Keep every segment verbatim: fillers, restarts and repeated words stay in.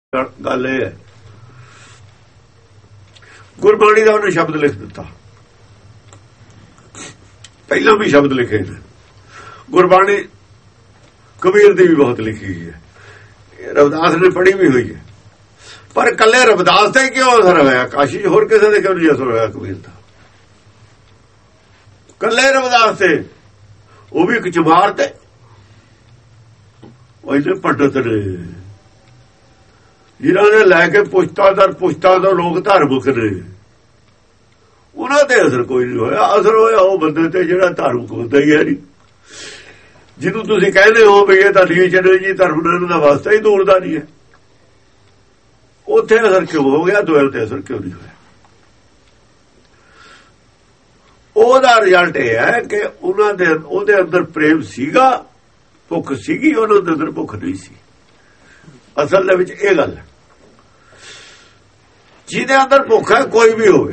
ਗੱਲ ਇਹ ਹੈ, ਗੁਰਬਾਣੀ ਦਾ ਉਹਨੇ ਸ਼ਬਦ ਲਿਖ ਦਿੱਤਾ। ਪਹਿਲਾਂ ਵੀ ਸ਼ਬਦ ਲਿਖੇ ਨੇ। ਗੁਰਬਾਣੀ ਕਬੀਰ ਦੀ ਵੀ ਬਹੁਤ ਲਿਖੀ ਹੈ, ਰਵਿਦਾਸ ਨੇ ਪੜ੍ਹੀ ਵੀ ਹੋਈ ਹੈ, ਪਰ ਕੱਲੇ ਰਵਿਦਾਸ ਤੇ ਕਿਉਂ ਅਸਰ ਹੋਇਆ? ਕਾਸ਼ੀ ਹੋਰ ਕਿਸੇ ਦੇ ਕਿਉਂ ਨਹੀਂ ਅਸਰ ਹੋਇਆ ਕਬੀਰ ਦਾ? ਕੱਲੇ ਰਵਿਦਾਸ ਤੇ, ਉਹ ਵੀ ਇੱਕ ਚਮਾਰ ਤੇ। ਉਹ ਇਹਨੇ ਪੰਡਤ ਨੇ ਜਿਨ੍ਹਾਂ ਨੇ ਲੈ ਕੇ ਪੁਸ਼ਤਾਂ ਦਰ ਪੁਸ਼ਤਾਂ ਤੋਂ ਲੋਕ ਧਾਰਮਿਕ ਨੇ, ਉਹਨਾਂ ਤੇ ਅਸਰ ਕੋਈ ਨਹੀਂ ਹੋਇਆ। ਅਸਰ ਹੋਇਆ ਉਹ ਬੰਦੇ ਤੇ ਜਿਹੜਾ ਧਾਰਮਿਕ ਹੁੰਦਾ ਹੀ ਹੈ ਨਹੀਂ, ਜਿਹਨੂੰ ਤੁਸੀਂ ਕਹਿੰਦੇ ਹੋ ਵੀ ਇਹ ਤਾਂ ਨੀਚ ਨੇ ਜੀ, ਧਰਮ ਨਾਲ ਦਾ ਵਾਸਤਾ ਹੀ ਦੂਰ ਦਾ ਨਹੀਂ ਹੈ। ਉੱਥੇ ਅਸਰ ਕਿਉਂ ਹੋ ਗਿਆ? ਦੁਆਲ ਤੇ ਅਸਰ ਕਿਉਂ ਨਹੀਂ ਹੋਇਆ? ਉਹਦਾ ਰਿਜ਼ਲਟ ਇਹ ਹੈ ਕਿ ਉਹਨਾਂ ਦੇ ਉਹਦੇ ਅੰਦਰ ਪ੍ਰੇਮ ਸੀਗਾ, ਭੁੱਖ ਸੀਗੀ, ਉਹਨਾਂ ਦੇ ਅੰਦਰ ਭੁੱਖ ਨਹੀਂ ਸੀ। ਅਸਲ ਦੇ ਵਿੱਚ ਇਹ ਗੱਲ ਹੈ, ਜਿਹਦੇ ਅੰਦਰ ਭੁੱਖ ਹੈ ਕੋਈ ਵੀ ਹੋਵੇ,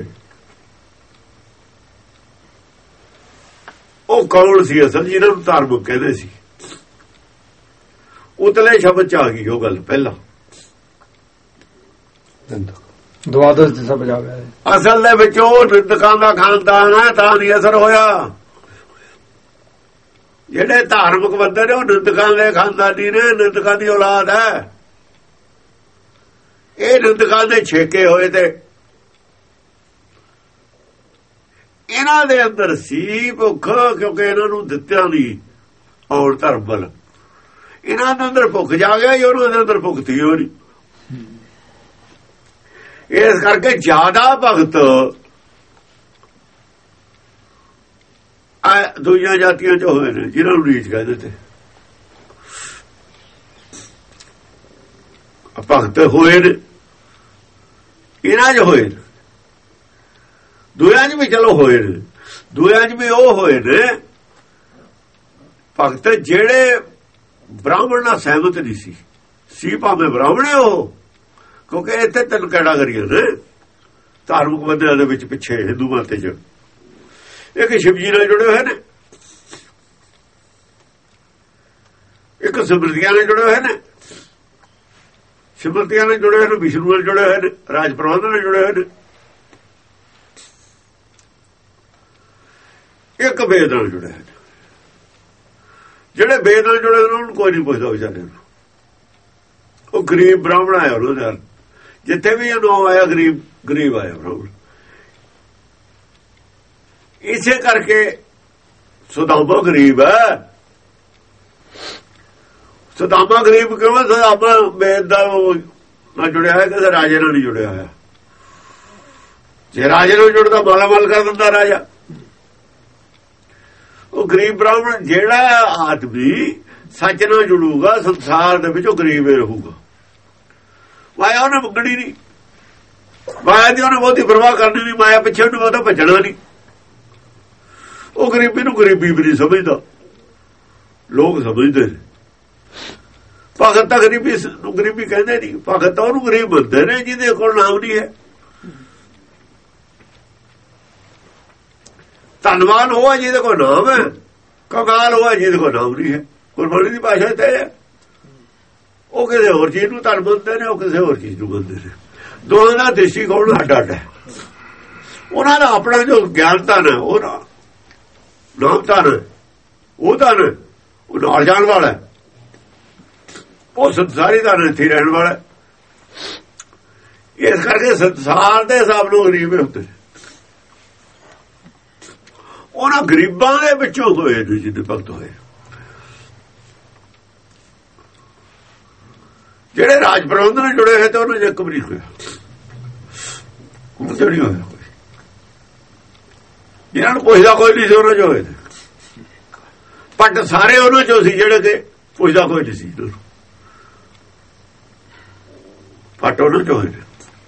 ਉਹ ਕੌਣ ਸੀ ਅਸਲ ਜਿਹਨਾਂ ਨੂੰ ਧਾਰਮਿਕ ਕਹਿੰਦੇ ਸੀ? ਉਤਲੇ ਸ਼ਬਦ ਚ ਆ ਗਈ ਉਹ ਗੱਲ। ਪਹਿਲਾਂ ਦੁਆਦਸ਼ ਚ ਸਮਝ ਆ ਗਿਆ। ਅਸਲ ਦੇ ਵਿੱਚ ਉਹ ਨਿੰਦਕਾਂ ਦਾ ਖਾਨਦਾਨ ਹੈ, ਤਾਂ ਨਹੀਂ ਅਸਰ ਹੋਇਆ। ਜਿਹੜੇ ਧਾਰਮਿਕ ਬੰਦੇ ਨੇ ਉਹ ਨਿੰਦਕਾਂ ਦੇ ਖਾਨਦਾਨੀ ਨੇ, ਨਿੰਦਕਾਂ ਦੀ ਔਲਾਦ ਹੈ। ਇਹ ਨਿੰਦਕਾਂ ਦੇ ਛੇਕੇ ਹੋਏ ਤੇ ਇਹਨਾਂ ਦੇ ਅੰਦਰ ਸੀ ਭੁੱਖ, ਕਿਉਂਕਿ ਇਹਨਾਂ ਨੂੰ ਦਿੱਤਿਆ ਨਹੀਂ ਔਰ ਧਰਮ ਵੱਲ। ਇਹਨਾਂ ਦੇ ਅੰਦਰ ਭੁੱਖ ਜਾ ਗਿਆ, ਉਹਨਾਂ ਦੇ ਅੰਦਰ ਭੁੱਖ ਥੀ ਹੋਣੀ। ਇਸ ਕਰਕੇ ਜ਼ਿਆਦਾ ਭਗਤ ਦੂਜੀਆਂ ਜਾਤੀਆਂ ਚ ਹੋਏ ਨੇ, ਜਿਹਨਾਂ ਨੂੰ ਨੀਚ ਕਹਿੰਦੇ ਤੇ। ਭਗਤ ਹੋਏ ਨੇ, ਇਹਨਾਂ ਚ ਹੋਏ ਨੇ, ਦੂਜਿਆਂ ਚ ਵੀ ਚਲੋ ਹੋਏ ਨੇ। ਦੂਜਿਆਂ ਚ ਵੀ ਉਹ ਹੋਏ ਨੇ ਭਗਤ ਜਿਹੜੇ ਬ੍ਰਾਹਮਣ ਨਾਲ ਸਹਿਮਤ ਨਹੀਂ ਸੀ ਸੀ ਭਾਵੇਂ ਬ੍ਰਾਹਮਣੇ ਉਹ, ਕਿਉਂਕਿ ਇੱਥੇ ਤਿੰਨ ਕੈਟਾਗਰੀਆਂ ਨੇ ਧਾਰਮਿਕ ਬੰਦਿਆਂ ਦੇ ਵਿੱਚ ਪਿੱਛੇ ਹਿੰਦੂ ਮਤ ਚ। ਇੱਕ ਸ਼ਿਵ ਜੀ ਨਾਲ ਜੁੜੇ ਹੋਏ ਨੇ, ਇੱਕ ਸਿਮਰਤੀਆਂ ਨਾਲ ਜੁੜੇ ਹੋਏ ਨੇ, ਸਿਮਰਤੀਆਂ ਨਾਲ ਜੁੜੇ ਹੋਏ ਨੇ, ਵਿਸ਼ਨੂੰ ਨਾਲ ਜੁੜੇ ਹੋਏ ਨੇ, ਰਾਜ ਪ੍ਰਬੰਧ ਨਾਲ ਜੁੜੇ ਹੋਏ ਨੇ, ਇੱਕ ਵੇਦ ਨਾਲ ਜੁੜੇ ਹੋਏ ਨੇ। ਜਿਹੜੇ ਵੇਦ ਨਾਲ ਜੁੜੇ ਉਹਨਾਂ ਨੂੰ ਕੋਈ ਨਹੀਂ ਪੁੱਛਦਾ ਵਿਚਾਰੇ ਨੂੰ। ਉਹ ਗਰੀਬ ਬ੍ਰਾਹਮਣ ਆਇਆ ਉਹਨਾਂ ਦੇ, ਜਿੱਥੇ ਵੀ ਇਹਨੂੰ ਆਇਆ ਗਰੀਬ ਗਰੀਬ ਆਇਆ ਬ੍ਰਾਹਮਣ। ਇਸੇ ਕਰਕੇ ਸੁਦਾਮਾ ਗਰੀਬ ਹੈ। ਸੁਦਾਮਾ ਗਰੀਬ ਕਿਉਂ? ਸੁਦਾਮਾ ਵੇਦ ਦਾ ਨਾਲ ਜੁੜਿਆ ਹੋਇਆ, ਕਿਸੇ ਰਾਜੇ ਨਾਲ ਨਹੀਂ ਜੁੜਿਆ ਹੋਇਆ। ਜੇ ਰਾਜੇ ਨਾਲ ਜੁੜਦਾ ਮਾਲਾ ਮਾਲ ਕਰ ਦਿੰਦਾ ਰਾਜਾ। ਉਹ ਗਰੀਬ ਬ੍ਰਾਹਮਣ ਜਿਹੜਾ ਆਦਮੀ ਸੱਚ ਨਾਲ ਜੁੜੂਗਾ ਸੰਸਾਰ ਦੇ ਵਿੱਚ, ਉਹ ਗਰੀਬ ਹੀ ਰਹੂਗਾ। ਮਾਇਆ ਉਹਨੇ ਮੰਗਣੀ ਨਹੀਂ, ਮਾਇਆ ਦੀ ਉਹਨੇ ਬਹੁਤੀ ਪਰਵਾਹ ਕਰਨੀ ਨਹੀਂ, ਮਾਇਆ ਪਿੱਛੇ ਉਹਨੂੰ ਬਹੁਤਾ ਭੱਜਣਾ ਨਹੀਂ। ਉਹ ਗਰੀਬੀ ਨੂੰ ਗਰੀਬੀ ਵੀ ਨਹੀਂ ਸਮਝਦਾ, ਲੋਕ ਸਮਝਦੇ ਨੇ। ਭਗਤ ਤਾਂ ਗਰੀਬੀ ਨੂੰ ਗਰੀਬੀ ਕਹਿੰਦੇ ਨਹੀਂ, ਭਗਤ ਤਾਂ ਉਹਨੂੰ ਗਰੀਬ ਮੰਨਦੇ ਨੇ ਜਿਹਦੇ ਕੋਲ ਨਾਮ ਨਹੀਂ ਹੈ। ਧੰਨਵਾਨ ਉਹ ਹੈ ਜਿਹਦੇ ਕੋਲ ਨਾਮ ਹੈ, ਕੰਗਾਲ ਉਹ ਹੈ ਜਿਹਦੇ ਕੋਲ ਨਾਮ ਨਹੀਂ ਹੈ। ਗੁਰਬਾਣੀ ਦੀ ਭਾਸ਼ਾ ਤੇ ਹੈ। ਉਹ ਕਿਸੇ ਹੋਰ ਚੀਜ਼ ਨੂੰ ਧਨ ਮੰਨਦੇ ਨੇ, ਉਹ ਕਿਸੇ ਹੋਰ ਚੀਜ਼ ਨੂੰ ਮੰਨਦੇ ਨੇ। ਦੋਹਾਂ ਦਾ ਦ੍ਰਿਸ਼ਟੀਕੋਣ ਅੱਡ ਅੱਡ ਹੈ। ਉਹਨਾਂ ਦਾ ਆਪਣਾ ਜੋ ਗਿਆਨ ਧਨ ਹੈ, ਉਹ ਨਾਮ ਧਨ, ਉਹ ਧਨ ਉਹ ਨਾਲ ਜਾਣ ਵਾਲਾ, ਉਹ ਸੰਸਾਰੀ ਧਨ ਇੱਥੇ ਰਹਿਣ ਵਾਲਾ। ਇਸ ਕਰਕੇ ਸੰਸਾਰ ਦੇ ਹਿਸਾਬ ਨਾਲ ਗਰੀਬ ਹੁੰਦੇ ਨੇ। ਉਹਨਾਂ ਗਰੀਬਾਂ ਦੇ ਵਿੱਚੋਂ ਹੋਏ ਨੇ ਜਿਹਦੇ ਭਗਤ ਹੋਏ। ਜਿਹੜੇ ਰਾਜ ਪ੍ਰਬੰਧ ਨਾਲ ਜੁੜੇ ਹੋਏ ਤੇ ਉਹਨਾਂ ਜੇ ਕਬਰੀ ਹੋਇਆ, ਉਹ ਨਹੀਂ ਹੋਇਆ ਕੋਈ। ਜਿਹਨਾਂ ਨੂੰ ਪੁੱਛਦਾ ਕੋਈ ਨਹੀਂ ਸੀ, ਉਹਨਾਂ ਚ ਹੋਏ ਨੇ। ਪੱਟ ਸਾਰੇ ਉਹਨਾਂ ਚੋਂ ਸੀ ਜਿਹੜੇ ਕਿ ਪੁੱਛਦਾ ਕੋਈ ਨਹੀਂ ਸੀ। ਪੱਟ ਉਹਨਾਂ ਚ ਹੋਏ ਨੇ।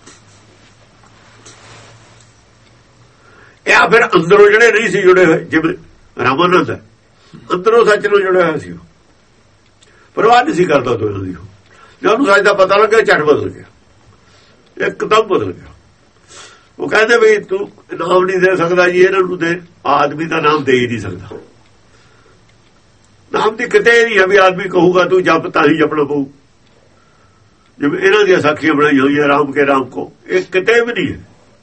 ਇਹ ਫਿਰ ਅੰਦਰੋਂ ਜਿਹੜੇ ਨਹੀਂ ਸੀ ਜੁੜੇ ਹੋਏ, ਜਿਵੇਂ ਰਾਮਾਨੰਦ ਹੈ, ਅੰਦਰੋਂ ਸੱਚ ਨਾਲ ਜੁੜਿਆ ਹੋਇਆ ਸੀ। ਉਹ ਪਰਵਾਹ ਨਹੀਂ ਸੀ ਕਰਦਾ ਦੋਨਾਂ ਦੀ। ਜੇ ਉਹਨੂੰ ਸੱਚ ਦਾ ਪਤਾ ਲੱਗਿਆ, ਝਟ ਬਦਲ ਗਿਆ, ਇੱਕਦਮ ਬਦਲ ਗਿਆ। ਉਹ ਕਹਿੰਦੇ ਵੀ ਤੂੰ ਨਾਮ ਨਹੀਂ ਦੇ ਸਕਦਾ ਜੀ, ਇਹਨਾਂ ਨੂੰ ਦੇ। ਆਦਮੀ ਦਾ ਨਾਮ ਦੇ ਹੀ ਨਹੀਂ ਸਕਦਾ। ਨਾਮ ਦੀ ਕਿਤੇ ਨਹੀਂ ਹੈ ਵੀ ਆਦਮੀ ਕਹੂਗਾ ਤੂੰ ਜਪ ਤਾਂ ਹੀ ਜਪਣਾ ਪਊ। ਜਿਵੇਂ ਇਹਨਾਂ ਦੀਆਂ ਸਾਖੀਆਂ ਬਣਾਈ ਹੋਈ ਹੈ ਰਾਮ ਕੇ ਰਾਮ ਕੋ, ਇਹ ਕਿਤੇ ਵੀ ਨਹੀਂ ਹੈ।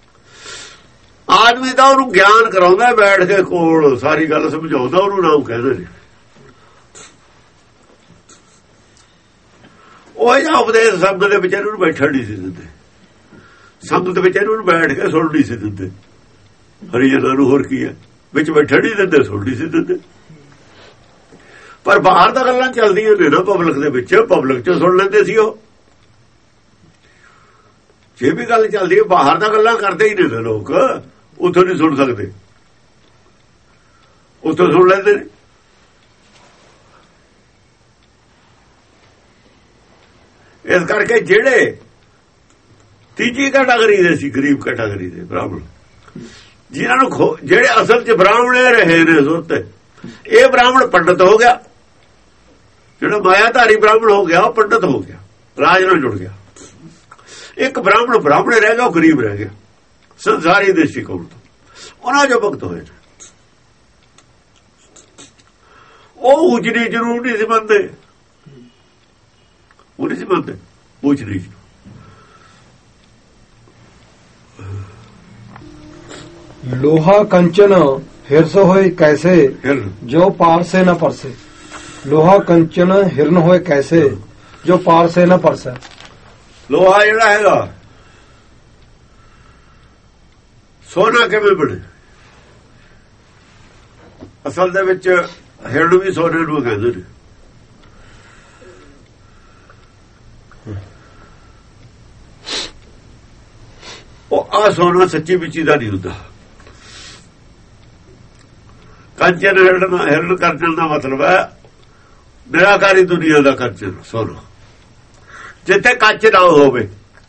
ਆਦਮੀ ਤਾਂ ਉਹਨੂੰ ਗਿਆਨ ਕਰਾਉਂਦਾ ਬੈਠ ਕੇ ਕੋਲ, ਸਾਰੀ ਗੱਲ ਸਮਝਾਉਂਦਾ, ਉਹਨੂੰ ਨਾਮ ਕਹਿੰਦੇ ਨੇ। ਉਹ ਜਿਹਾ ਉਪਦੇਸ਼ ਸੰਗਤ ਦੇ ਵਿੱਚ ਇਹਨਾਂ ਨੂੰ ਬੈਠਣ ਨਹੀਂ ਸੀ ਦਿੰਦੇ, ਸੰਗਤ ਵਿੱਚ ਇਹਨਾਂ ਨੂੰ ਬੈਠ ਕੇ ਸੁਣ ਨਹੀਂ ਸੀ ਦਿੰਦੇ। ਹਰੀਜਨਾਂ ਨੂੰ ਹੋਰ ਕੀ ਹੈ, ਵਿੱਚ ਬੈਠਣ ਨਹੀਂ ਦਿੰਦੇ, ਸੁਣ ਨਹੀਂ ਸੀ ਦਿੰਦੇ। ਪਰ ਬਾਹਰ ਤਾਂ ਗੱਲਾਂ ਚੱਲਦੀਆਂ ਨੇ ਨਾ ਪਬਲਿਕ ਦੇ ਵਿੱਚ, ਪਬਲਿਕ ਚ ਸੁਣ ਲੈਂਦੇ ਸੀ ਉਹ। ਜੇ ਵੀ ਗੱਲ ਚੱਲਦੀ ਹੈ ਬਾਹਰ ਤਾਂ ਗੱਲਾਂ ਕਰਦੇ ਹੀ ਨੇ ਲੋਕ, ਉੱਥੋਂ ਨਹੀਂ ਸੁਣ ਸਕਦੇ, ਉੱਥੋਂ ਸੁਣ ਲੈਂਦੇ ਨੇ। ਇਸ ਕਰਕੇ ਜਿਹੜੇ ਤੀਜੀ ਕੈਟਾਗਰੀ ਦੇ ਸੀ, ਗਰੀਬ ਕੈਟਾਗਰੀ ਦੇ ਬ੍ਰਾਹਮਣ, ਜਿਨ੍ਹਾਂ ਨੂੰ ਜਿਹੜੇ ਅਸਲ ਚ ਬ੍ਰਾਹਮਣ ਰਹੇ ਨੇ ਸੁਰਤ, ਇਹ ਬ੍ਰਾਹਮਣ ਪੰਡਤ ਹੋ ਗਿਆ। ਜਿਹੜਾ ਮਾਇਆਧਾਰੀ ਬ੍ਰਾਹਮਣ ਹੋ ਗਿਆ ਉਹ ਪੰਡਤ ਹੋ ਗਿਆ, ਰਾਜ ਨਾਲ ਜੁੜ ਗਿਆ। ਇੱਕ ਬ੍ਰਾਹਮਣ ਬ੍ਰਾਹਮਣ ਰਹਿ ਗਿਆ, ਉਹ ਗਰੀਬ ਰਹਿ ਗਿਆ ਸੰਸਾਰੀ ਦ੍ਰਿਸ਼ਟੀਕੋਣ ਤੋਂ। ਉਹਨਾਂ ਜੋ ਭਗਤ ਹੋਏ ਉਹ ਉਜੜੀ ਜ਼ਰੂਰ ਨਹੀਂ ਸੀ ਮੰਨਦੇ, ਉਹ ਨਹੀਂ ਸੀ ਮੰਨਦੇ ਉਜੜੀ। लोहा कंचन हिरस होए कैसे जो पार से न परसे। लोहा कंचन हिरन होए कैसे जो पार से न परसे। ਲੋਹਾ ਜਿਹੜਾ ਹੈਗਾ ਸੋਨਾ ਕਿਵੇਂ ਬਣੇ? ਅਸਲ ਦੇ ਵਿੱਚ ਹਿਰਨ ਵੀ ਸੋਨੇ ਨੂੰ ਕਹਿੰਦੇ ਨੇ। ਉਹ ਆ ਸੋਨਾ ਸੱਚੀ ਵਿੱਚ ਦਾ ਨਹੀਂ ਹੁੰਦਾ। ਕੰਚਨ ਹਿਰਨ ਹਿਰਨ ਕਰਨ ਦਾ ਮਤਲਬ ਹੈ ਨਿਰਾਕਾਰੀ ਦੁਨੀਆ ਦਾ ਕੰਚਨ ਸੋਨਾ, ਜਿੱਥੇ ਕੱਚ ਨਾ ਹੋਵੇ।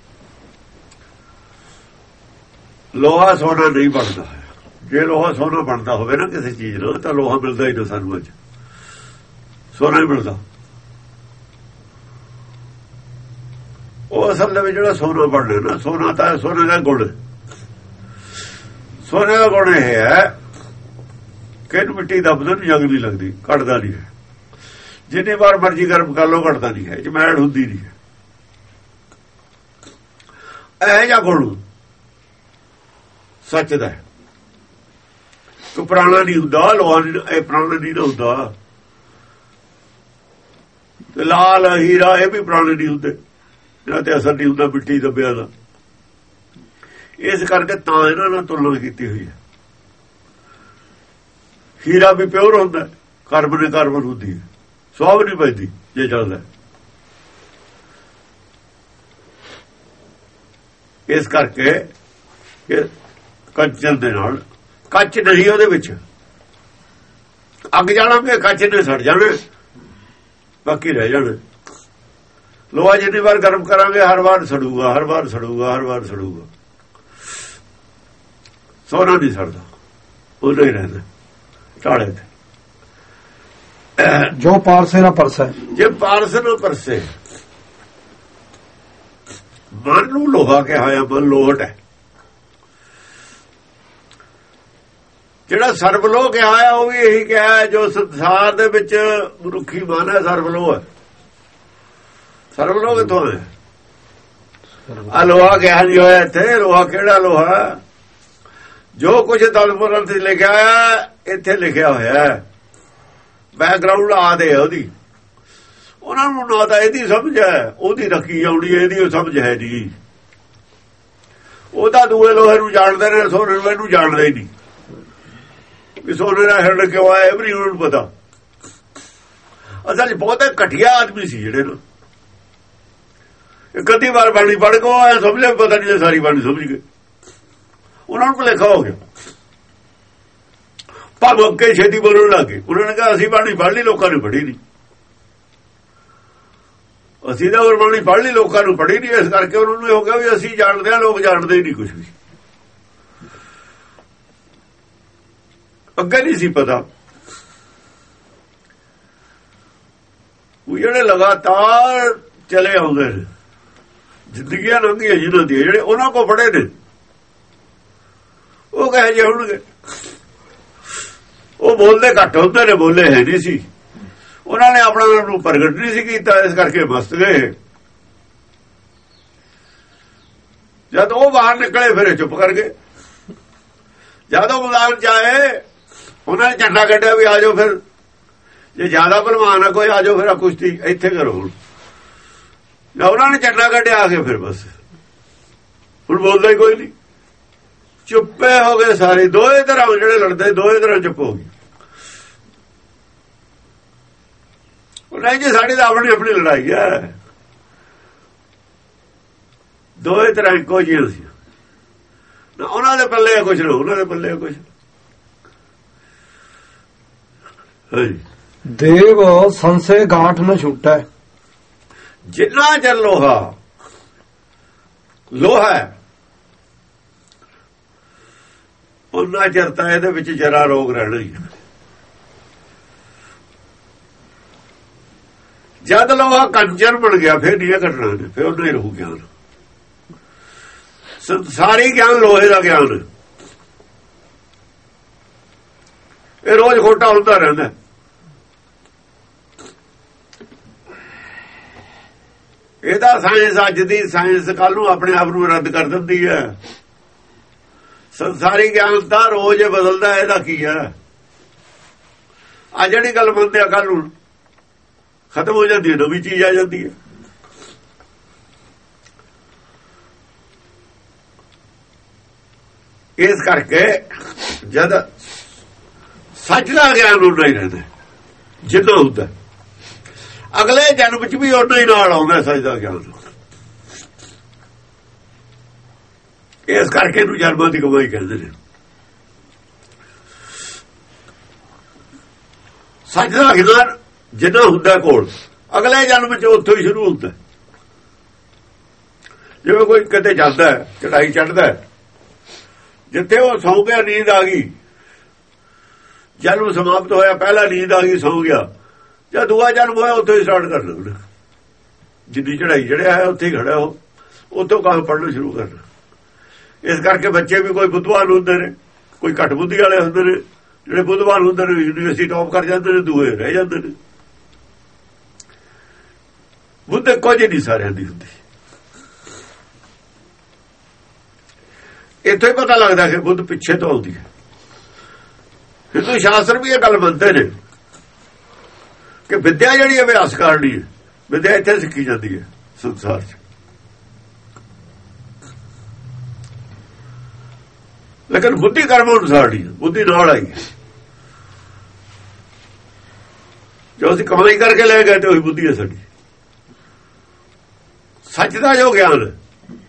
ਲੋਹਾ ਸੋਨਾ ਨਹੀਂ ਬਣਦਾ। ਜੇ ਲੋਹਾ ਸੋਨਾ ਬਣਦਾ ਹੋਵੇ ਨਾ ਕਿਸੇ ਚੀਜ਼ ਨਾਲ, ਤਾਂ ਲੋਹਾ ਮਿਲਦਾ ਹੀ ਨਾ ਸਾਨੂੰ, ਅੱਜ ਸੋਨਾ ਹੀ ਮਿਲਦਾ। ਉਹ ਅਸਲ ਦੇ ਵਿੱਚ ਜਿਹੜਾ ਸੋਨਾ ਬਣਨਾ ਨਾ, ਸੋਨਾ ਤਾਂ ਸੋਨੇ ਦਾ ਗੁਣ, ਸੋਨੇ ਦਾ ਗੁਣ ਇਹ ਹੈ ਕਿ ਇਹਨੂੰ ਮਿੱਟੀ ਦੱਬਦੇ ਨੂੰ ਜੰਗ ਨਹੀਂ ਲੱਗਦੀ, ਘਟਦਾ ਨਹੀਂ ਹੈ। ਜਿੰਨੀ ਵਾਰ ਮਰਜੀ ਗਰਮ ਕਰ ਲਓ ਘਟਦਾ ਨਹੀਂ ਹੈ, ਜਮੈੜ ਹੁੰਦੀ ਨਹੀਂ ਹੈ। ਇਹ ਜਿਹਾ ਗੁਣ ਸੱਚ ਦਾ ਹੈ। ਕੋਈ ਪੁਰਾਣਾ ਨਹੀਂ ਹੁੰਦਾ, ਲੋਹਾ ਇਹ ਪੁਰਾਣਾ ਨਹੀਂ ਹੁੰਦਾ। ਲਾਲ ਹੀਰਾ ਇਹ ਵੀ ਪੁਰਾਣੇ ਨਹੀਂ ਹੁੰਦੇ, ਇਹਨਾਂ ਤੇ ਅਸਰ ਨਹੀਂ ਹੁੰਦਾ ਮਿੱਟੀ ਦੱਬਿਆ ਦਾ। ਇਸ ਕਰਕੇ ਤਾਂ ਇਹਨਾਂ ਨਾਲ ਤੁਲਨਾ ਕੀਤੀ ਹੋਈ ਹੈ। ਹੀਰਾ ਵੀ ਪਿਓਰ ਹੁੰਦਾ, ਕਾਰਬਨ ਕਾਰਬਨ ਹੁੰਦੀ ਹੈ, ਸਵਾਬ ਨਹੀਂ ਪੈਂਦੀ ਜੇ ਚੱਲਦਾ। ਇਸ ਕਰਕੇ ਕੰਚਨ ਦੇ ਨਾਲ ਕੱਚ ਨਹੀਂ, ਉਹਦੇ ਵਿੱਚ ਅੱਗ ਜਾਣਾਂਗੇ, ਕੱਚ ਨੇ ਸੜ ਜਾਣਾ, ਬਾਕੀ ਰਹਿ ਜਾਣਾ। ਲੋਹਾ ਜਿੰਨੀ ਵਾਰ ਗਰਮ ਕਰਾਂਗੇ ਹਰ ਵਾਰ ਸੜੂਗਾ, ਹਰ ਵਾਰ ਸੜੂਗਾ, ਹਰ ਵਾਰ ਸੜੂਗਾ। ਸੋਨਾ ਨਹੀਂ ਸੜਦਾ, ਉਹ ਨਹੀਂ ਰਹਿੰਦਾ ਢਾਲੇ ਤੇ। ਜੋ ਪਾਰਸੇ ਨਾ ਪਰਸੇ, ਜੇ ਪਾਰਸੇ ਨਾ ਪਰਸੇ, ਮਨ ਨੂੰ ਲੋਹਾ ਕਿਹਾ ਹੋਇਆ, ਮਨ ਲੋਹਟ ਹੈ। ਜਿਹੜਾ ਸਰਬਲੋਹ ਕਿਹਾ ਹੋਇਆ ਉਹ ਵੀ ਇਹੀ ਕਿਹਾ, ਜੋ ਸੰਸਾਰ ਦੇ ਵਿੱਚ ਮਨੁੱਖੀ ਮਨ ਹੈ ਸਰਬਲੋਹ ਹੈ। ਸਰਬਲੋਹ ਕਿੱਥੋਂ ਹੈ? ਆ ਲੋਹਾ ਕਿਹਾ ਨਹੀਂ ਹੋਇਆ ਇੱਥੇ। ਲੋਹਾ ਕਿਹੜਾ ਲੋਹਾ? ਜੋ ਕੁਝ ਦਲਪੁਰਲ ਤੇ ਲਿਖਿਆ ਹੈ ਇੱਥੇ ਲਿਖਿਆ ਹੋਇਆ, ਬੈਕਗਰਾਉਂਡ ਆਦੇ ਉਹਦੀ। ਉਹਨਾਂ ਨੂੰ ਨਾ ਤਾਂ ਇਹਦੀ ਸਮਝ ਹੈ, ਉਹਦੀ ਰੱਖੀ ਆਉਣੀ, ਇਹਦੀ ਸਮਝ ਹੈ ਨਹੀਂ। ਉਹ ਤਾਂ ਦੂਏ ਲੋਹੇ ਨੂੰ ਜਾਣਦੇ ਨੇ, ਸੋਨੇ ਨੂੰ ਇਹਨੂੰ ਜਾਣਦੇ ਹੀ ਨਹੀਂ ਵੀ ਸੋਨੇ ਦਾ ਹਿਰਨ ਕਿਉਂ ਆਇਆ, ਇਹ ਵੀ ਉਹਨਾਂ ਨੂੰ ਪਤਾ। ਅਸਲ ਬਹੁਤੇ ਘਟੀਆ ਆਦਮੀ ਸੀ ਜਿਹੜੇ ਨੂੰ ਇੱਕ ਅੱਧੀ ਵਾਰ ਬਾਣੀ ਪੜ੍ਹ ਕੇ ਆਇਆ, ਸਮਝ ਲਿਆ, ਪਤਾ ਨਹੀਂ ਸਾਰੀ ਬਾਣੀ ਸਮਝ ਗਏ। ਉਹਨਾਂ ਨੂੰ ਭੁਲੇਖਾ ਹੋ ਗਿਆ, ਭਾਵੇਂ ਅੱਗੇ ਛੇਤੀ ਬੋਲਣ ਲੱਗ ਗਏ। ਉਹਨਾਂ ਨੇ ਕਿਹਾ ਅਸੀਂ ਬਾਣੀ ਪੜ੍ਹ ਲਈ, ਲੋਕਾਂ ਨੇ ਪੜ੍ਹੀ ਨਹੀਂ। ਅਸੀਂ ਤਾਂ ਹੋਰ ਬਾਣੀ ਪੜ੍ਹ ਲਈ, ਲੋਕਾਂ ਨੂੰ ਪੜ੍ਹੀ ਨਹੀਂ। ਇਸ ਕਰਕੇ ਉਹਨਾਂ ਨੂੰ ਇਹ ਹੋ ਗਿਆ ਵੀ ਅਸੀਂ ਜਾਣਦੇ ਹਾਂ, ਲੋਕ ਜਾਣਦੇ ਹੀ ਨਹੀਂ ਕੁਛ ਵੀ। ਅੱਗੇ ਨਹੀਂ ਸੀ ਪਤਾ। ਉਹ ਜਿਹੜੇ ਲਗਾਤਾਰ ਚਲੇ ਆਉਂਦੇ ਨੇ, ਜ਼ਿੰਦਗੀਆਂ ਲੰਘੀਆਂ ਜਿਹਨਾਂ ਦੀਆਂ, ਜਿਹੜੇ ਉਹਨਾਂ ਕੋਲ ਪੜ੍ਹੇ ਨੇ, ਉਹ ਕਹੇ ਜੇ ਹੋਣਗੇ। ਉਹ ਬੋਲਦੇ ਘੱਟ ਹੁੰਦੇ ਨੇ, ਬੋਲੇ ਹੈ ਨਹੀਂ ਸੀ। ਉਹਨਾਂ ਨੇ ਆਪਣਾ ਨੂੰ ਪ੍ਰਗਟ ਨਹੀਂ ਸੀ ਕੀਤਾ, ਇਸ ਕਰਕੇ ਮਸਤ ਗਏ। ਜਦ ਉਹ ਬਾਹਰ ਨਿਕਲੇ ਫਿਰ ਚੁੱਪ ਕਰ ਗਏ। ਜਦ ਉਹ ਮੈਦਾਨ ਚ ਆਏ ਉਹਨਾਂ ਨੇ ਝੰਡਾ ਕੱਢਿਆ ਵੀ ਆ ਜਾਓ, ਫਿਰ ਜੇ ਜ਼ਿਆਦਾ ਭਲਵਾਨ ਆ ਕੋਈ ਆ ਜਾਓ, ਫਿਰ ਆ ਕੁਸ਼ਤੀ ਇੱਥੇ ਕਰੋ। ਹੁਣ ਜਾਂ ਉਹਨਾਂ ਨੇ ਝੰਡਾ ਕੱਢਿਆ ਆ ਕੇ, ਫਿਰ ਬਸ ਹੁਣ ਬੋਲਦਾ ਹੀ ਕੋਈ ਨਹੀਂ, ਚੁੱਪੇ ਹੋ ਗਏ ਸਾਰੇ। ਦੋਏ ਤਰ੍ਹਾਂ ਜਿਹੜੇ ਲੜਦੇ ਦੋਏ ਤਰ੍ਹਾਂ ਚੁੱਪ ਹੋ ਗਏ। ਨਹੀਂ ਜੀ ਸਾਡੀ ਤਾਂ ਆਪਣੀ ਆਪਣੀ ਲੜਾਈ ਹੈ, ਦੋਏ ਤਰ੍ਹਾਂ ਇੱਕੋ ਜਿਹੀਆਂ ਸੀ ਨਾ। ਉਹਨਾਂ ਦੇ ਪੱਲੇ ਕੁਛ ਨਾ ਉਹਨਾਂ ਦੇ ਪੱਲੇ ਕੁਛ। ਦੇਵ ਸੰਸੇ ਗਾਂਠ न ਛੁੱਟੈ। ਜਿੰਨਾ ਚਿਰ ਲੋਹਾ ਲੋਹਾ ਉਹਨਾਂ ਚਿਰ ਤਾਂ ਇਹਦੇ ਵਿੱਚ ਜਰਾ ਰੋਗ ਰਹਿਣਾ ਹੀ। ਜਦ ਲੋਹਾ ਕੰਚਨ ਬਣ ਗਿਆ ਫਿਰ ਨਹੀਂ ਘਟਣਾ ਨੇ, ਫਿਰ ਉਹਨਾਂ ਹੀ ਰਹੂ ਗਿਆਨ। ਸਾਰੀ ਗਿਆਨ ਲੋਹੇ ਦਾ ਗਿਆਨ, ਇਹ ਰੋਜ਼ ਖੋਟਾ ਹੁੰਦਾ ਰਹਿੰਦਾ। ਇਹਦਾ ਸਾਇੰਸ ਅੱਜ ਦੀ ਸਾਇੰਸ ਕੱਲ ਨੂੰ ਆਪਣੇ ਆਪ ਨੂੰ ਰੱਦ ਕਰ ਦਿੰਦੀ ਹੈ। ਸੰਸਾਰੀ ਗਿਆਨ ਤਾਂ ਰੋਜ਼ ਬਦਲਦਾ, ਇਹਦਾ ਕੀ ਹੈ? ਆ ਜਿਹੜੀ ਗੱਲ ਮੰਨਦੇ ਆ ਕੱਲ ਨੂੰ ਖਤਮ ਹੋ ਜਾਂਦੀ ਹੈ, ਨਵੀਂ ਚੀਜ਼ ਆ ਜਾਂਦੀ ਹੈ। ਇਸ ਕਰਕੇ ਜਦ ਸੱਚ ਦਾ ਗਿਆਨ ਉਨਾ ਹੀ ਰਹਿੰਦਾ ਜਿੱਦਾਂ ਹੁੰਦਾ, ਅਗਲੇ ਜਨਮ ਵਿੱਚ ਵੀ ਉਨਾ ਹੀ ਨਾਲ ਆਉਂਦਾ ਸੱਚ ਦਾ ਗਿਆਨ। ਇਸ ਕਰਕੇ ਇਹਨੂੰ ਜਨਮਾਂ ਦੀ ਕਮਾਈ ਕਹਿੰਦੇ ਨੇ। ਸੱਚ ਦਾ ਗਿਆਨ ਜਿੰਨਾ ਹੁੰਦਾ ਕੋਲ, ਅਗਲੇ ਜਨਮ ਵਿੱਚ ਉੱਥੋਂ ਹੀ ਸ਼ੁਰੂ ਹੁੰਦਾ। ਜਿਵੇਂ ਕੋਈ ਕਿਤੇ ਜਾਂਦਾ ਚੜਾਈ ਚੜ੍ਹਦਾ, ਜਿੱਥੇ ਉਹ ਸੌਂ ਗਿਆ, ਨੀਂਦ ਆ ਗਈ, ਜਨਮ ਸਮਾਪਤ ਹੋਇਆ, ਪਹਿਲਾ ਨੀਂਦ ਆ ਗਈ, ਸੌਂ ਗਿਆ, ਜਦ ਦੂਆ ਜਨਮ ਹੋਇਆ ਉੱਥੋਂ ਹੀ ਸਟਾਰਟ ਕਰ ਲੈਣਾ। ਜਿੰਨੀ ਚੜਾਈ ਚੜਿਆ ਹੈ ਉੱਥੇ ਹੀ ਖੜਾ ਹੋ, ਉੱਥੋਂ ਕੰਮ ਪੜ੍ਹਨਾ ਸ਼ੁਰੂ ਕਰਨਾ। ਇਸ ਕਰਕੇ ਬੱਚੇ ਵੀ ਕੋਈ ਬੁੱਧਵਾਨ ਹੁੰਦੇ ਨੇ, ਕੋਈ ਘੱਟ ਬੁੱਧੀ ਵਾਲੇ ਹੁੰਦੇ ਨੇ। ਜਿਹੜੇ ਬੁੱਧਵਾਨ ਹੁੰਦੇ ਨੇ ਯੂਨੀਵਰਸਿਟੀ ਟੌਪ ਕਰ ਜਾਂਦੇ ਨੇ, ਦੂਏ ਰਹਿ ਜਾਂਦੇ ਨੇ। ਬੁੱਧ ਕੁਝ ਨਹੀਂ ਸਾਰਿਆਂ ਦੀ ਹੁੰਦੀ। ਇੱਥੋਂ ਹੀ ਪਤਾ ਲੱਗਦਾ ਕਿ ਬੁੱਧ ਪਿੱਛੇ ਤੋਂ ਆਉਂਦੀ ਹੈ। ਹਿੰਦੂ ਸ਼ਾਸਤਰ ਵੀ ਇਹ ਗੱਲ ਮੰਨਦੇ ਨੇ ਕਿ ਵਿਦਿਆ ਜਿਹੜੀ ਅਭਿਆਸ ਕਰਨੀ ਹੈ, ਵਿਦਿਆ ਇੱਥੇ ਸਿੱਖੀ ਜਾਂਦੀ ਹੈ ਸੰਸਾਰ 'ਚ। ਲੇਕਿਨ ਬੁੱਧੀ ਕਰਮ ਅਨੁਸਾਰ ਨਹੀਂ, ਬੁੱਧੀ ਨਾਲ ਆਈ। ਜੋ ਅਸੀਂ ਕਮਾਈ ਕਰਕੇ ਲੈ ਗਏ ਤੇ ਉਹੀ ਬੁੱਧੀ ਹੈ ਸਾਡੀ। ਸੱਚ ਦਾ ਜੋ ਗਿਆਨ ਹੈ